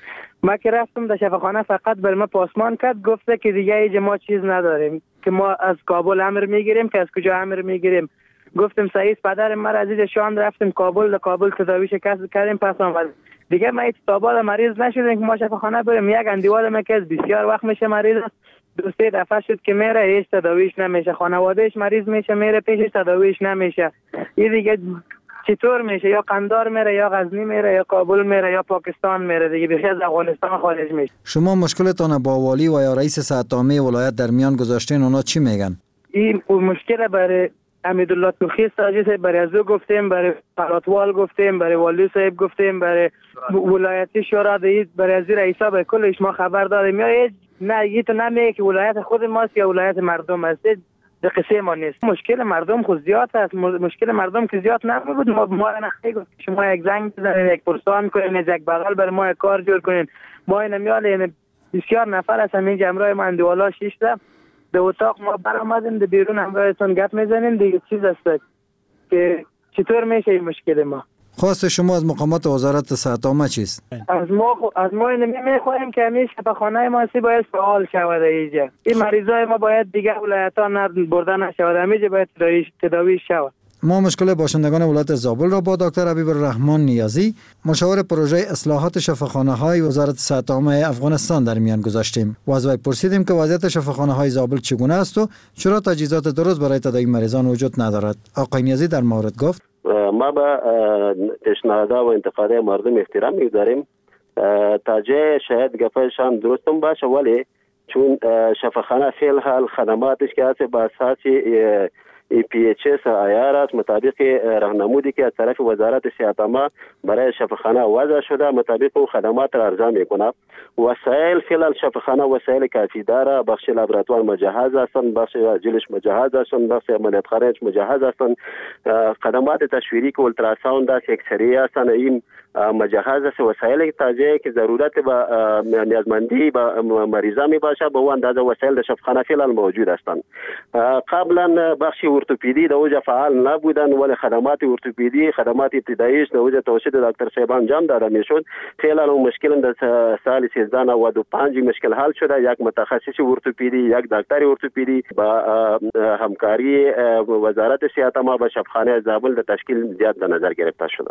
ما که رفتم در شفاخانه فقط بر ما پاسمان کرد، گفته که دیگه اینجا ما چیز نداریم که ما از کابل امر میگیریم. که از کجا امر میگیریم؟ گفتم صحیح پدر ما از اینجا شان رفتیم کابل، در کابل تداویش کسب کردیم، پس آمد دیگه ما هیچ تابال مریض نشدیم که ما شفاخانه بریم. یک اندیوال ما که از بسیار وقت میشه مریض است، دو سه دفعه شد که میره هیچ تداویش نمیشه، خانوادهش مریض میشه میره پیشش تداویش نمیشه. این دیگه چطور میشه؟ یا قندار میره یا غزنی میره یا کابل میره یا پاکستان میره دیگه، بخیر از افغانستان خارج میشه. شما مشکلتون با والی و یا رئیس صحت عامه ولایت در میان گذاشتین، اونا چی میگن؟ این مشکل برای امیدالله توخی ساجی برای ازو گفتیم، برای پراتوال گفتیم، برای والی صاحب گفتیم، برای ولایتی شورا دید، برای از رئیسا به کلش ما خبر داریم. یا نه یه تو نمیگه که ولایت خود ماست یا ولایت مردم است. به قصه ما نیست. مشکل مردم خود زیاد است. مشکل مردم که زیاد نبود ما ما نخیگو شما یک زنگ بزنید، یک پرسان کنین، یک بغل بر ما یک کار جور کنین. ما این میال این بسیار نفر است همین جمعرای ما اندوالا شش تا به اتاق ما برآمدیم، در بیرون همراهتون گپ میزنیم. دیگه چیز است که چطور میشه این مشکل ما. خواست شما از مقامات وزارت صحت عامه چیست؟ از ما از ما این میخوایم که همیشه شفاخانه ما سی باید فعال شود. اینجا این مریضای ما باید دیگه ولایت‌ها نرد برده نشود، همیشه باید تداوی شود. ما مشکل باشندگان ولایت زابل را با دکتر حبیب الرحمن نیازی، مشاور پروژه اصلاحات شفاخانه‌های وزارت صحت عامه افغانستان در میان گذاشتیم و از وی پرسیدیم که وضعیت شفاخانه‌های زابل چگونه است و چرا تجهیزات درست برای تداوی مریضان وجود ندارد. آقای نیازی در مورد گفت: ما به پیشنهادات و انتقادات مردم احترام می‌گذاریم. تا جای شاید گپشان درستم باشه، ولی چون شفاخانه فعل حال خدماتش که هست با اساس ای پی اچ اس آیار است، مطابق راهنمودی که از طرف وزارت صحت عامه برای شفاخانه وضع شده مطابق او خدمات را ارائه میکنه. وسایل فعلا شفاخانه وسایل کافی داره، بخش لابراتوار مجهز هستند، بخش عاجلش مجهز هستند، بخش عملیات خارج مجهز هستند، خدمات تشویری که اولتراساوند است، اکسری هستند، این مجهز است. وسایل تازه که ضرورت به نیازمندی به مریضا می باشه به اون اندازه وسایل در شفاخانه فعلا موجود هستند. قبلا بخش ارتوپدی در اوج فعال نبودن، ولی خدمات ارتوپدی خدمات ابتداییش در اوج توسط دکتر صاحب انجام داده میشد. فعلا اون مشکل در سال سیزده نود و پنج مشکل حل شده. یک متخصص ارتوپدی، یک دکتر ارتوپدی با همکاری وزارت صحت عامه با شفاخانه زابل در تشکیل زیاد به نظر گرفته شده.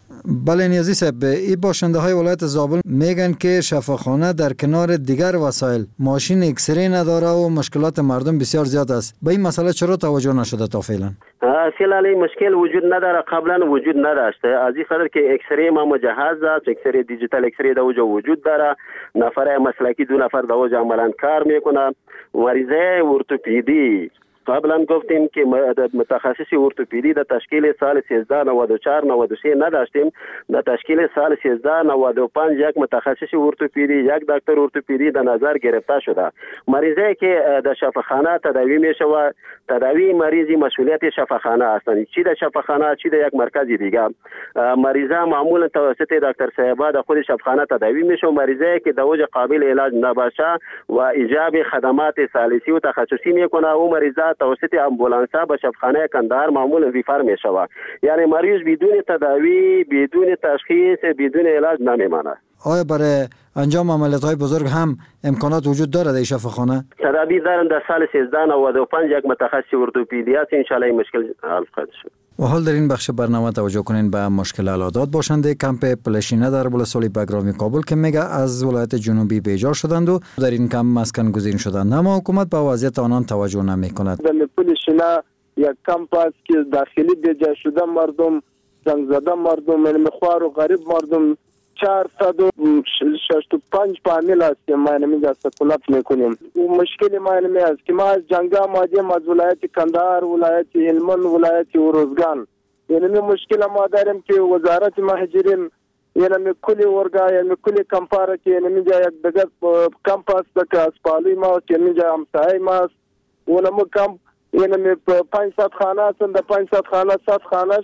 بله نیازی صاحب، این باشنده های ولایت زابل میگن که شفاخانه در کنار دیگر وسایل ماشین اکسری نداره و مشکلات مردم بسیار زیاد است. به این مسئله چرا توجه نشده تا فعلا؟ فعلا این مشکل وجود نداره، قبلا وجود نداشته. از این خاطر که اکسری ما مجهز است، اکسری دیجیتال اکسری در اوج وجود داره، نفر مسلکی دو نفر در اوج عملا کار میکنن. مریضای ارتوپدی قبلا گفتیم که متخصص ارتوپدی در تشکیل سال سیزده نود و چهار نود و سه نداشتیم. در تشکیل سال سیزده نود و پنج یک متخصص ارتوپدی، یک دکتر ارتوپدی در نظر گرفته شده. مریضی که در شفاخانه تداوی میشود، تداوی مریضی مسئولیت شفاخانه هستند، چی در شفاخانه چی در یک مرکز دیگه. مریضا معمولا توسط دکتر صاحبا در خود شفاخانه تداوی میشه. مریضی که در اوج قابل علاج نباشه و ایجاب خدمات ثالثی و تخصصی میکنه، او مریضا توسط امبولانسا به شفاخانه کندهار معمولا ریفر می شود. یعنی مریض بدون تداوی، بدون تشخیص، بدون علاج نمیماند. آیا برای انجام عملیات های بزرگ هم امکانات وجود دارد در شفاخانه؟ تداوی دارن. در سال سیزده نود و پنج یک متخصص ارتوپدی است، ان شاء الله این مشکل حل خواهد شد. و حال در این بخش برنامه توجه کنین به مشکل علادات باشنده کمپ پلشینه در ولسوالی بگرامی کابل که میگه از ولایت جنوبی بیجار شدند و در این کمپ مسکن گزین شدند، اما حکومت به وضعیت آنان توجه نمی کند. در پلشینه یک کمپ است که داخلی بیجار شده مردم، زنگ زده مردم، یعنی خوار و غریب مردم چهارصد و شصت و پنج فامیل است که ما اینجا سکونت میکنیم. مشکل ما این است که ما از جنگا آمدیم، از ولایت کندهار، ولایت هلمند، ولایت ارزگان. یعنی مشکل ما داریم که وزارت مهاجرین یعنی کلی ورگا یعنی کلی کمپاره که یعنی اینجا یک دیگر کمپ است که اسپالی ما که اینجا همسایه ما است. اونم کمپ یعنی پانصد خانه است، در پانصد خانه صد خانهش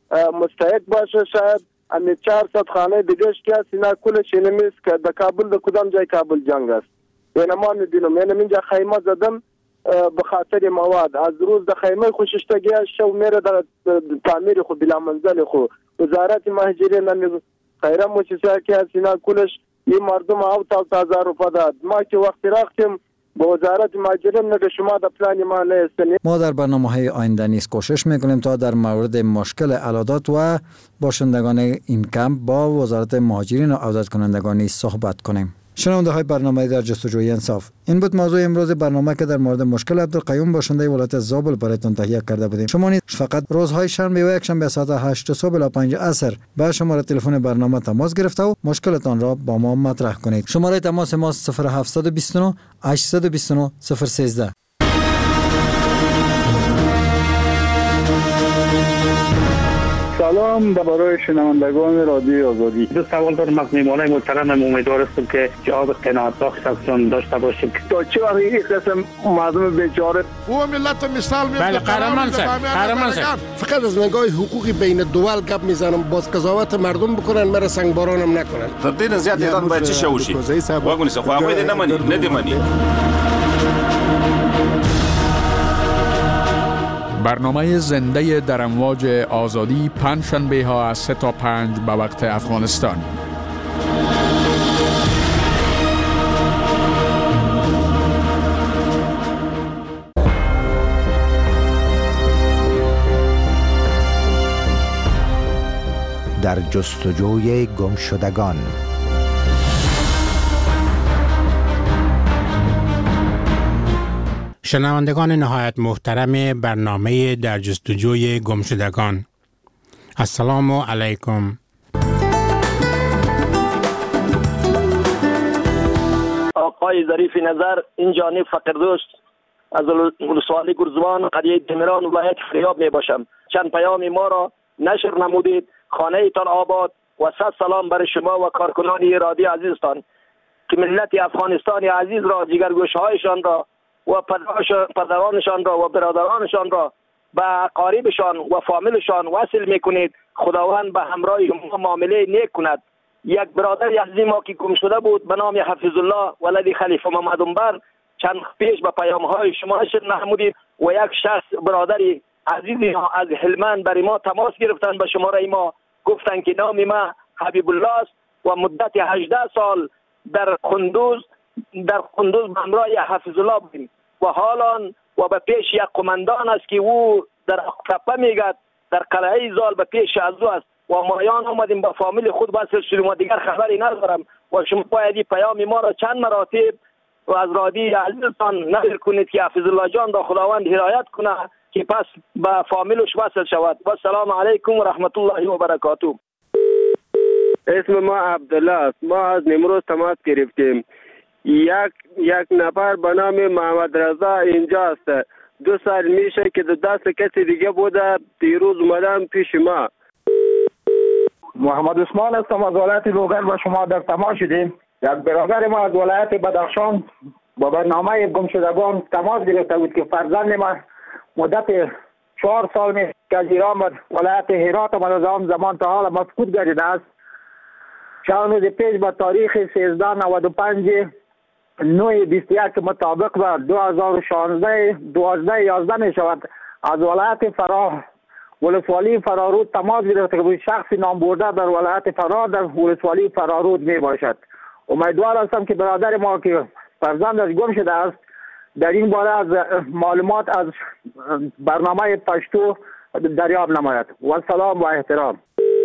مستحق باشه شاید. امی چهارصد خانه دیگهش که هست اینا کلش اینمیست که در کابل در کدام جای کابل جنگ است. یعنی ما میبینم یعنی اینجا خیمه زدم به خاطر مواد. از روز در خیمه خوششتگی شو میره در تعمیر خود بلا منزل خود. وزارت مهاجرین همی خیره موچیسه که هست اینا کلش این مردم او تا تازه رو پداد. ما که وقتی رختیم با وزارت مهاجرین نگه شما در پلان ما نیستنید. ما در برنامه های آینده نیز کوشش میکنیم تا در مورد مشکل علادات و باشندگان این کمپ با وزارت مهاجرین و عودت کنندگان صحبت کنیم. شنونده های برنامه در جستجوی انصاف، این بود موضوع امروز برنامه که در مورد مشکل عبدالقیوم باشنده ولایت زابل برایتان تهیه کرده بودیم. شما نیز فقط روزهای شنبه و یک شنبه ساعت هشت صبح الی پنج عصر با شماره تلفن برنامه تماس گرفته و مشکلتان را با ما مطرح کنید. شماره تماس ما صفر هفت دو نه هشت دو نه صفر یک سه. سلام برای شنوندگان رادیو آزادی. دو سوال دارم از میهمانای محترم. امیدوار هستم که جواب قناعت بخش ازشون داشته باشیم. تا چه وقت این قسم مردم بیچاره او ملت مثال میزنه. بله قهرمان صاحب، قهرمان صاحب. فقط از نگاه حقوقی بین دول گپ میزنم، باز قضاوت مردم بکنن، مرا سنگبارانم نکنن. تا دین زیاد اعلان باید چی شوشی؟ واگونی سه خو هغوی دې نه مني، نه دې مني. برنامه زنده در امواج آزادی پنجشنبه ها از سه تا پنج به وقت افغانستان. در جستجوی گمشدگان. شنوندگان نهایت محترم برنامه در جستجوی گمشدگان، السلام علیکم. آقای ظریف نظر، این جانب فقردوست از ولسوالی گرزوان قریه دمیران ولایت فریاب می باشم. چند پیام ما را نشر نمودید. خانه ایتان آباد و صد سلام برای شما و کارکنان رادیو عزیزتان که ملت افغانستان عزیز را، جگرگوشهایشان را و پدرانشان را و برادرانشان را به اقاربشان و فامیلشان وصل میکنید. خداوند به همراه شما معامله نیک کند. یک برادر عزیز ما که گم شده بود به نام حفیظ الله ولد خلیفه محمد عمر چند پیش به پیام های شما نشر نمودید و یک شخص برادری عزیزی از هلمند برای ما تماس گرفتن، به شماره ما گفتن که نام ما حبیب الله است و مدت هجده سال در قندوز در قندوز به همراه حفیظ الله بودیم و حالا و به پیش یک قماندان است که او در تپه میگد در قلعه زال به پیش از او است و مایان آمدیم با فامیل خود وصل شدیم و دیگر خبری ندارم و شما باید پیام ما را چند مراتب و از رادی عزیزتان نقل کنید که حفیظ الله جان را خداوند هدایت کنه که پس به فامیلش وصل شود. و السلام علیکم و رحمت الله و برکاته. اسم ما عبدالله است. ما از نمروز تماس گرفتیم. یک یک نفر به نام محمد رضا اینجا است. دو سال میشه که دو دست کسی دیگه بوده، دیروز اومدم پیش ما. محمد عثمان هستم از ولایت لوگر و شما در تماس شدیم. یک برادر ما از ولایت بدخشان با برنامه گمشدگان تماس گرفته بود که فرزند ما مدت چهار سال می که از ایران و ولایت هرات و از آن زمان تا حال مفقود گردیده است. چند روز پیش به تاریخ سیزده نود و پنج نو بیست و یک مطابق به دو هزار و شانزده دوازده یازده می شود از ولایت فراه ولسوالی فرارود تماس گرفته که شخصی نام برده در ولایت فراه در ولسوالی فرارود می باشد. امیدوار هستم که برادر ما که فرزندش گم شده است در این باره از معلومات از برنامه پشتو دریاب نماید. و سلام و احترام.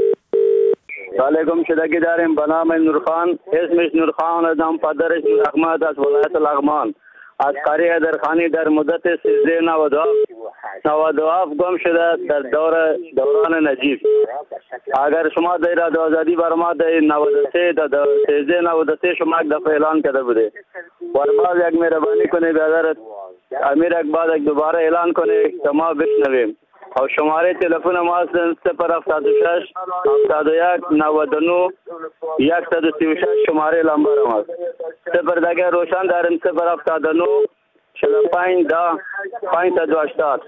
سال گم شدگی داریم به نام نورخان، اسمش نورخان از نام پدرش نور احمد از ولایت لغمان از قریه درخانی در مدت سیزده نود و هفت گم شده در دور دوران نجیب. اگر شما در رادیو آزادی بر ما در نود و سه در سیزده نود و سه شما یک دفعه اعلان کرده بوده و باز یک مهربانی کنه برادر امیر اکبر یک دوباره اعلان کنه که ما بشنویم. او شماره تلفن ما است صفر هفتاد و شش هفتاد و یک نود و نه صد و سی و شش شماره لمبر ما است. صفر دیگه روشن داریم صفر هفتاد و نه چهل و پنج ده پانصد و هشتاد.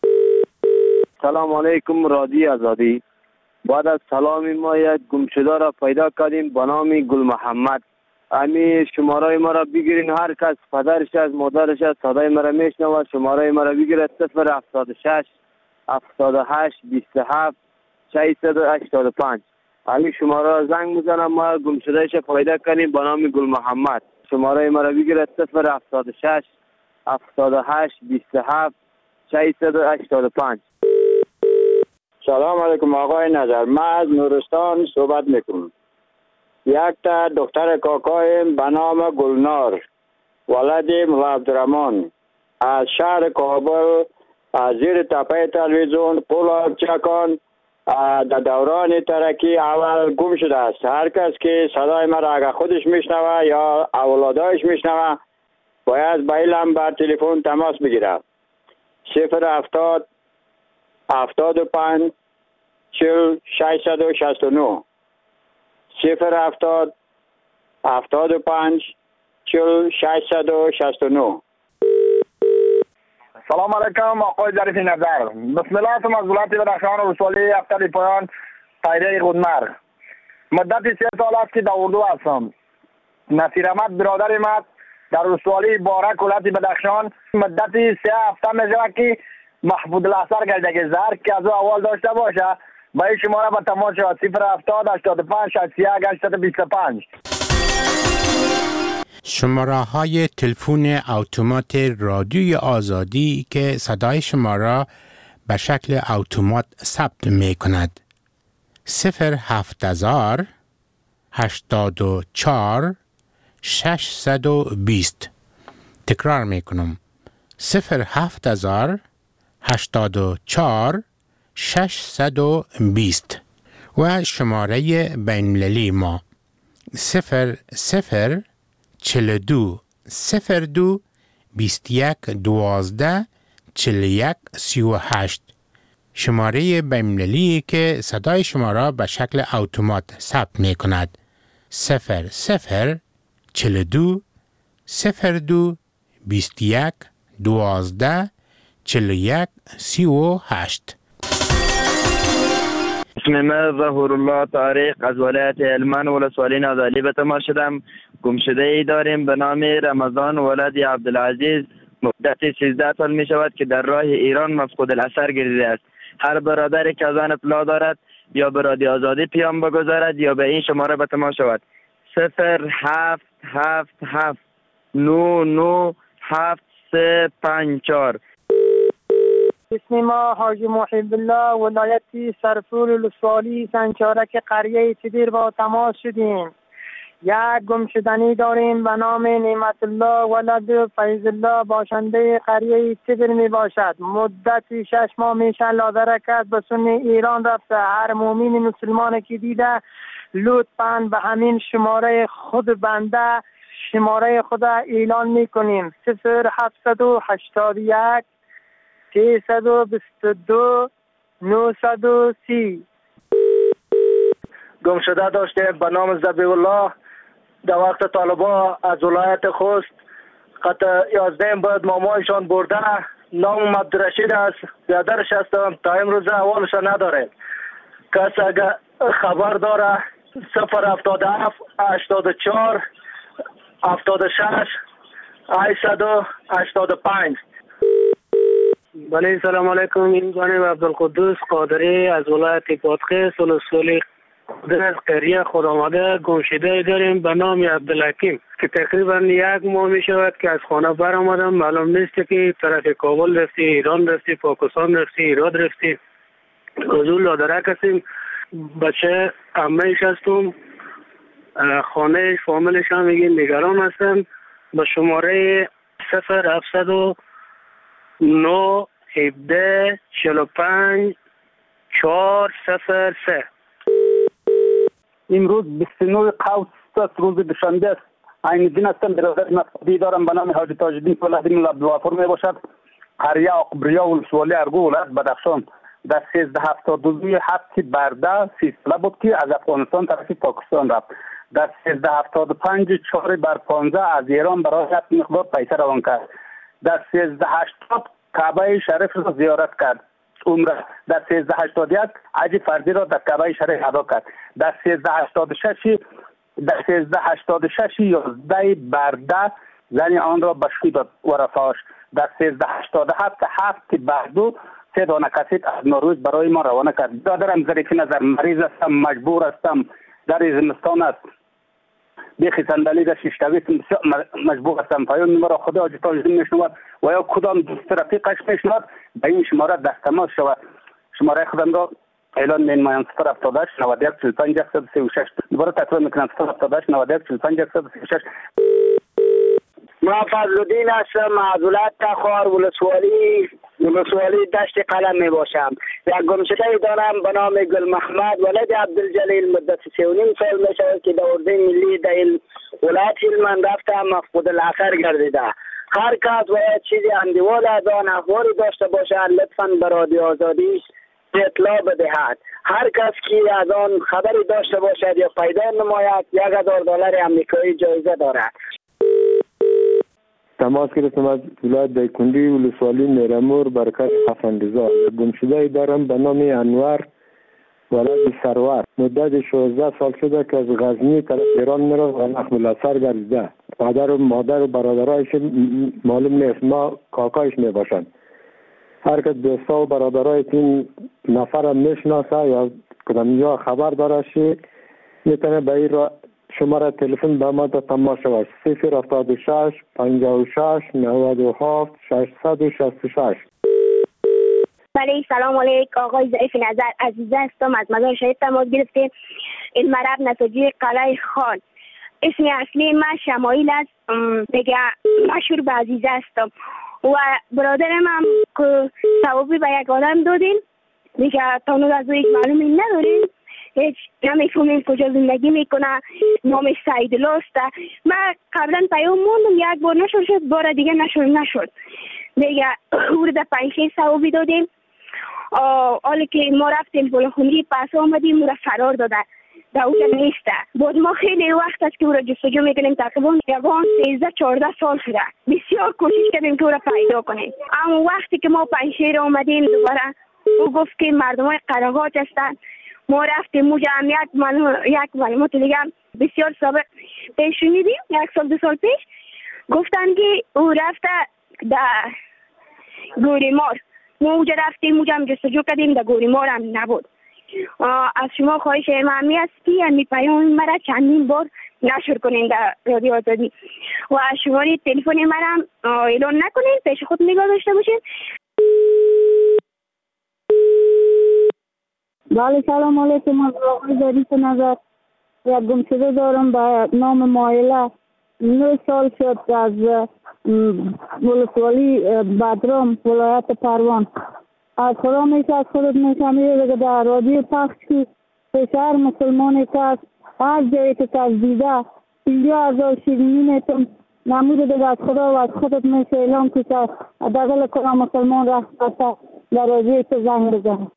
سلام علیکم رادیو آزادی. بعد از سلام ما یک گمشده را پیدا کردیم به نام گل محمد. امی شماره ما را بگیرین، هر کس پدرش از مادرش از صدای ما را میشنوه شماره ما را بگیرد صفر هفتاد و شش هفتاد و هشت بیست و هفت ششصد و هشتاد و پنج. همین شماره را زنگ میزنم ما گمشدهش پیدا کنیم به نام گل محمد. شماره ما را بگیرد صفر هفتاد و شش هفتاد و هشت بیست و هفت ششصد و هشتاد و پنج. سلام علیکم آقای نظر، من از نورستان صحبت میکنم. یک تا دختر کاکایم به نام گلنار ولد مولا عبدالرحمن از شهر کابل از زیر تپه تلویزیون قول چکان در دوران ترکی اول گم شده است. هر کس که صدای ما را اگر خودش میشنوه یا اولادایش میشنوه باید با این نمبر تلفن تماس بگیره. صفر هفتاد هفتاد و پنج چل ششصد و شصت و نه صفر هفتاد هفتاد و پنج چل ششصد و شصت و نه. سلام علیکم آقای ظریف نظر. بسم الله هستم از ولایت بدخشان ولسوالی هفتاد پایان طایره غودمر. مدت سه سال است که در اردو هستم. نصیر احمد برادر من در ولسوالی بارک ولایت بدخشان مدت سه هفته میشه که محمود الاسر گردگی زر که از او اول داشته باشه با این شماره به تماس شد صفر هفتاد هشتاد و پنج شصت و یک هشتصد و بیست و پنج. شماره های تلفن اتومات رادیوی آزادی که صدای شما را به شکل اتومات ثبت می کند. صفر هفت هزار هشتاد و چهار ششصد و بیست. تکرار می کنم. صفر هفت هزار هشتاد و چهار ششصد و بیست و شماره بین‌المللی ما صفر صفر چل دو صفر دو بیست یک دوازده چل یک سی و هشت. شماره بین‌المللی که صدای شما را به شکل اتومات ثبت می کند. صفر صفر چل دو صفر دو بیست یک دوازده چل یک سی و هشت. اسم من ظهور الله طارق از ولایت هلمند ولسوالی نازلی به تماس شدم. گمشده ای داریم به نام رمضان ولد عبدالعزیز. مدت سیزده سال می شود که در راه ایران مفقود الاثر گردیده است. هر برادری که از آن اطلاع دارد یا به رادیو آزادی پیام بگذارد یا به این شماره به تماس شود. صفر هفت هفت هفت نو نو هفت سه پنج چهار. اسم ما حاجی محب الله ولایت سرپور ولسوالی سنچارک قریه چدیر با تماس شدیم. یک گمشدنی داریم به نام نعمت الله ولد فیض الله باشنده قریه چدیر می باشد. مدت شش ماه میشه لادرکت به سن ایران رفته. هر مومن مسلمان که دیده لطفاً به همین شماره خود بنده شماره خود اعلان میکنیم. صفر هفتصد و هشتاد و یک سیصد و بیست و دو نهصد و سی. گمشده داشته به نام زبیح الله در وقت طالبا از ولایت خوست قطع یازده بعد مامایشان برده. نام عبدالرشید است. برادرش هستم. تا امروز اولش نداره. کس اگر خبر داره صفر هفتاد و هفت هشتاد و چهار هفتاد و شش هشتصد و هشتاد و پنج. بله سلام علیکم. این جانب عبدالقدوس قادری از ولایت بادغیس ولسوالی در قریه خود آمده گمشده داریم به نام عبدالحکیم که تقریبا یک ماه می شود که از خانه بر آمدم. معلوم نیست که طرف کابل رفتی، ایران رفتی، پاکستان رفتی، ایراد رفتی. حضور لادرک هستیم. بچه عمهش هستم. خانهش فامیلش هم میگین نگران هستم. به شماره صفر هفتصد و نه هفده چهل و پنج چهار صفر سه. امروز بیست و نه قوس است. روز دوشنبه است. عین دین هستم. برادر مفقودی دارم به نام حاجی تاج الدین فلاح‌الدین عبدالغفور می باشد. قریه عقبریا ولسوالی ارگو ولایت بدخشان. در سیزده هفتاد و دو هفت برده سی ساله بود که از افغانستان طرف پاکستان رفت. در سیزده هفتاد و پنج چهار بر پانزده از ایران برای یک مقدار پیسه روان کرد. در سیزده هشتاد کعبه شریف را زیارت کرد. عمره. در سیزده هشتاد یک حج فرضی را در کعبه شریف ادا کرد. در سیزده هشتاد و شش در سیزده هشتاد و شش یازده برده زن آن را بشکی داد و رفاش. در سیزده هشتاد و هفت هفت بردو سه دانه کسیت از نروژ برای ما روانه کرد. برادرم ظریف نظر مریض هستم، مجبور هستم، در زمستان است. بیخی صندلی در شیشتوی مجبور هستم. پایان نمره خدا حاجی تاج الدین میشنود و یا کدام دوست رفیقش میشنود به این شماره دست تماس شود. شماره خودم را اعلان می‌نمایم. صفر هفتاد و هشت نود و یک چهل و پنج صد و سی و شش. دوباره تکرار میکنم. صفر هفتاد و هشت نود و یک چهل و پنج صد و سی و شش. ما فضلالدین هستم از ولایت تخار ولسوالی ولسوالی دشت قلم می باشم. یک گمشده دارم به نام گل محمد ولد عبدالجلیل. مدت سه و نیم سال می شود که در اردوی ملی در ولایت هلمند رفتم مفقود الاثر گردیده. هر کس باید چیزی اندیوال از آن اخباری داشته باشد لطفاً به رادیو آزادی اطلاع بدهد. هر کس که از آن خبری داشته باشد یا پیدا نماید یک هزار دلار امریکایی جایزه دارد. تماس گرفتم از ولایت دایکنډي ولسوالي میرمور برکت حسن‌رضا. گمشده دارم به نام انور ولد سرور. مدت شانزده سال شده که از غزنی طرف ایران میرفت و نخل الاثر گردیده. پدر و مادر و برادرایش معلوم نیست، ما کاکایش میباشند. هر که دوستا و برادرای این نفر میشناسه یا کدام یا خبر داره شی میتونه به این را شماره تلفن به ما تماس شود. صفر هفتاد و شش پنجاه و شش نود و هفت ششصد و شصت و شش. بله سلام علیکم آقای ضعیف نظر عزیزه هستم از مزار شهید تماس گرفتیم. این مرب نساجی قلعه خان. اسم اصلی من شمایل است، دیگه مشهور به عزیزه هستم و برادرم هم که ثوابی به یک آدم دادیم دیگه تانو از او معلومی نداریم، هیچ نمیفهمیم کجا زندگی میکنه، نامش سعیدالله است. من قبلا پیام موندم یک بار نشد شد بار دیگه نشد نشد دیگه ورده پنج شش ثوابی دادیم. حالا که ما رفتیم بلخونی پس آمدیم مورا فرار داده در اونجا نیسته. بود ما خیلی وقت است که او را جستجو میکنیم، تقریبا یکان سیزده چهارده سال شده. بسیار کوشش کردیم که او را پیدا کنیم. اما وقتی که ما پنجشیر آمدیم دوباره او گفت که مردم های قرهاج هستند. ما رفتیم موجه هم یک معلوم یک معلومات دیگه بسیار سابق پیش شنیدیم یک سال دو سال پیش گفتن که او رفته در گوریمار. ما اونجا رفتیم اونجا هم جستجو کردیم در گوریمار هم نبود. از شما خواهش مهمی است که یعنی پیام مرا چندین بار نشر کنین در رادیو آزادی و شماره تلفن مرا اعلان نکنین، پیش خود نگاه داشته باشین. بله سلام علیکم از آقای ظریف نظر. یک گمشده دارم به نام مایله. نه سال شد از ولسوالی بدرام ولایت پروان. از خدا میشه از خودت میشه میره بگه در رادیو پخش که پسر مسلمانی که از هر جایی که از دیده اینجا از شیرینی میتون نموده دیگه از خدا و از خودت میشه اعلام که دقل کنه مسلمان رفت در رادیو که زنگ بزنه.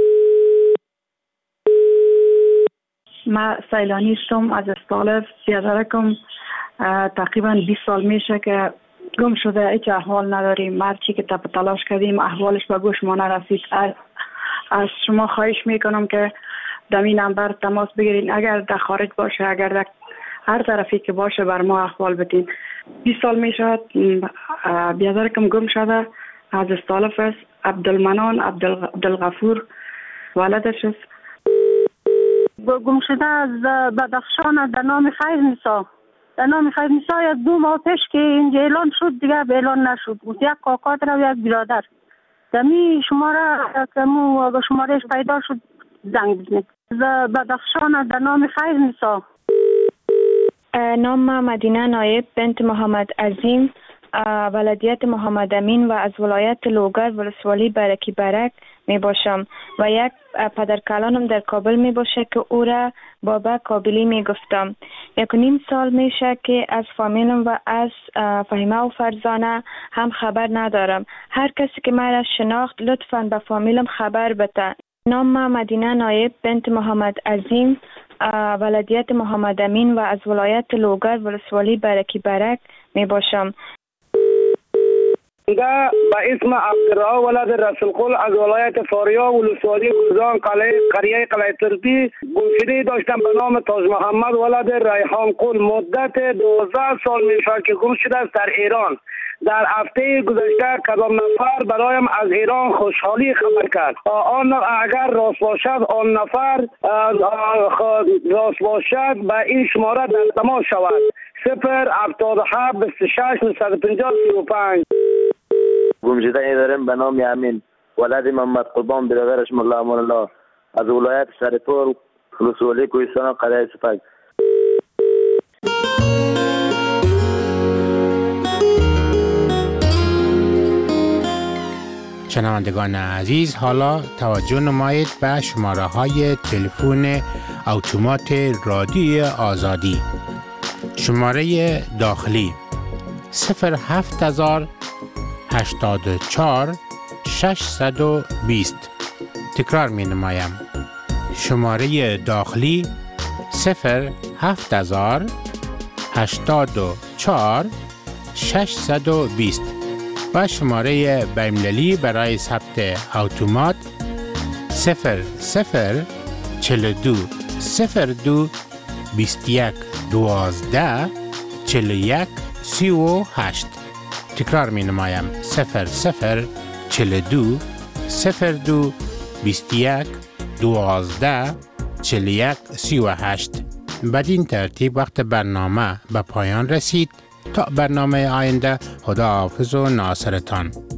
من سیلانی هستم از استالف. بیادرکم تقریبا بیست سال میشه که گم شده، هیچ احوال نداریم. مرچی که تپ تلاش کردیم احوالش به گوش ما نرسید. از شما خواهش میکنم که در این نمبر تماس بگیرین، اگر در خارج باشه اگر در هر طرفی که باشه بر ما احوال بدین. بیست سال میشه بیادرکم گم شده از استالف است. عبدالمنان عبدالغفور ولدش است. گم شده از بدخشان در نام خیر نیسا. در نام خیر نیسا یک دو ماه پیش که اینجا اعلان شد دیگه به اعلان نشد. یک کاکات را و یک برادر دمی شماره که مو شمارهش پیدا شد زنگ بزنید. بدخشان در نام خیر نیسا. نام مدینه نایب بنت محمد عظیم، ولادیت محمد امین و از ولایت لوگر ولسوالی برکی برک می باشم و یک پدرکلانم در کابل می باشه که او را بابا کابلی می گفتم. یک نیم سال میشه که از فامیلم و از فهیمه و فرزانه هم خبر ندارم. هر کسی که مرا شناخت لطفاً به فامیلم خبر بده. نام مدینه نایب بنت محمد عظیم، ولادیت محمد امین و از ولایت لوگر ولسوالی برکی برک می باشم. ده به اسم عبدالرحمن ولد رسول قل از ولایت فاریا ولسوالی گلزان قریه قلعه ترکی گمشده داشتم به نام تاج محمد ولد ریحان قل. مدت دوازده سال میشه که گم شده است در ایران. در هفته گذشته کدام نفر برایم از ایران خوشحالی خبر کرد. آن اگر راست باشد آن نفر راست باشد به این شماره در تماس شود. صفر هفتاد و هفت بیست و شش نهصد و پنجاه سی و پنج. گمشده ای داریم به نام امین ولد محمد قربان برادرش ملا امان الله از ولایت سرپور ولسوالی کوهستان قلعه سپک. شنوندگان عزیز، حالا توجه نمایید به شماره های تلفن اتومات رادیوی آزادی. شماره داخلی صفر هفت هزار هشتاد و چهار ششصد و بیست. تکرار می نمایم. شماره داخلی صفر هفت هزار هشتاد و چهار ششصد و بیست و شماره بین‌المللی برای ثبت اتومات صفر صفر چهل و دو صفر دو بیست و یک دوازده چهل و یک سی و هشت. تکرار می نمایم. صفر صفر چهل و دو صفر دو بیست و یک دوازده چهل و یک سی و هشت. بدین ترتیب وقت برنامه به پایان رسید. تا برنامه آینده، خدا حافظ و ناصرتان.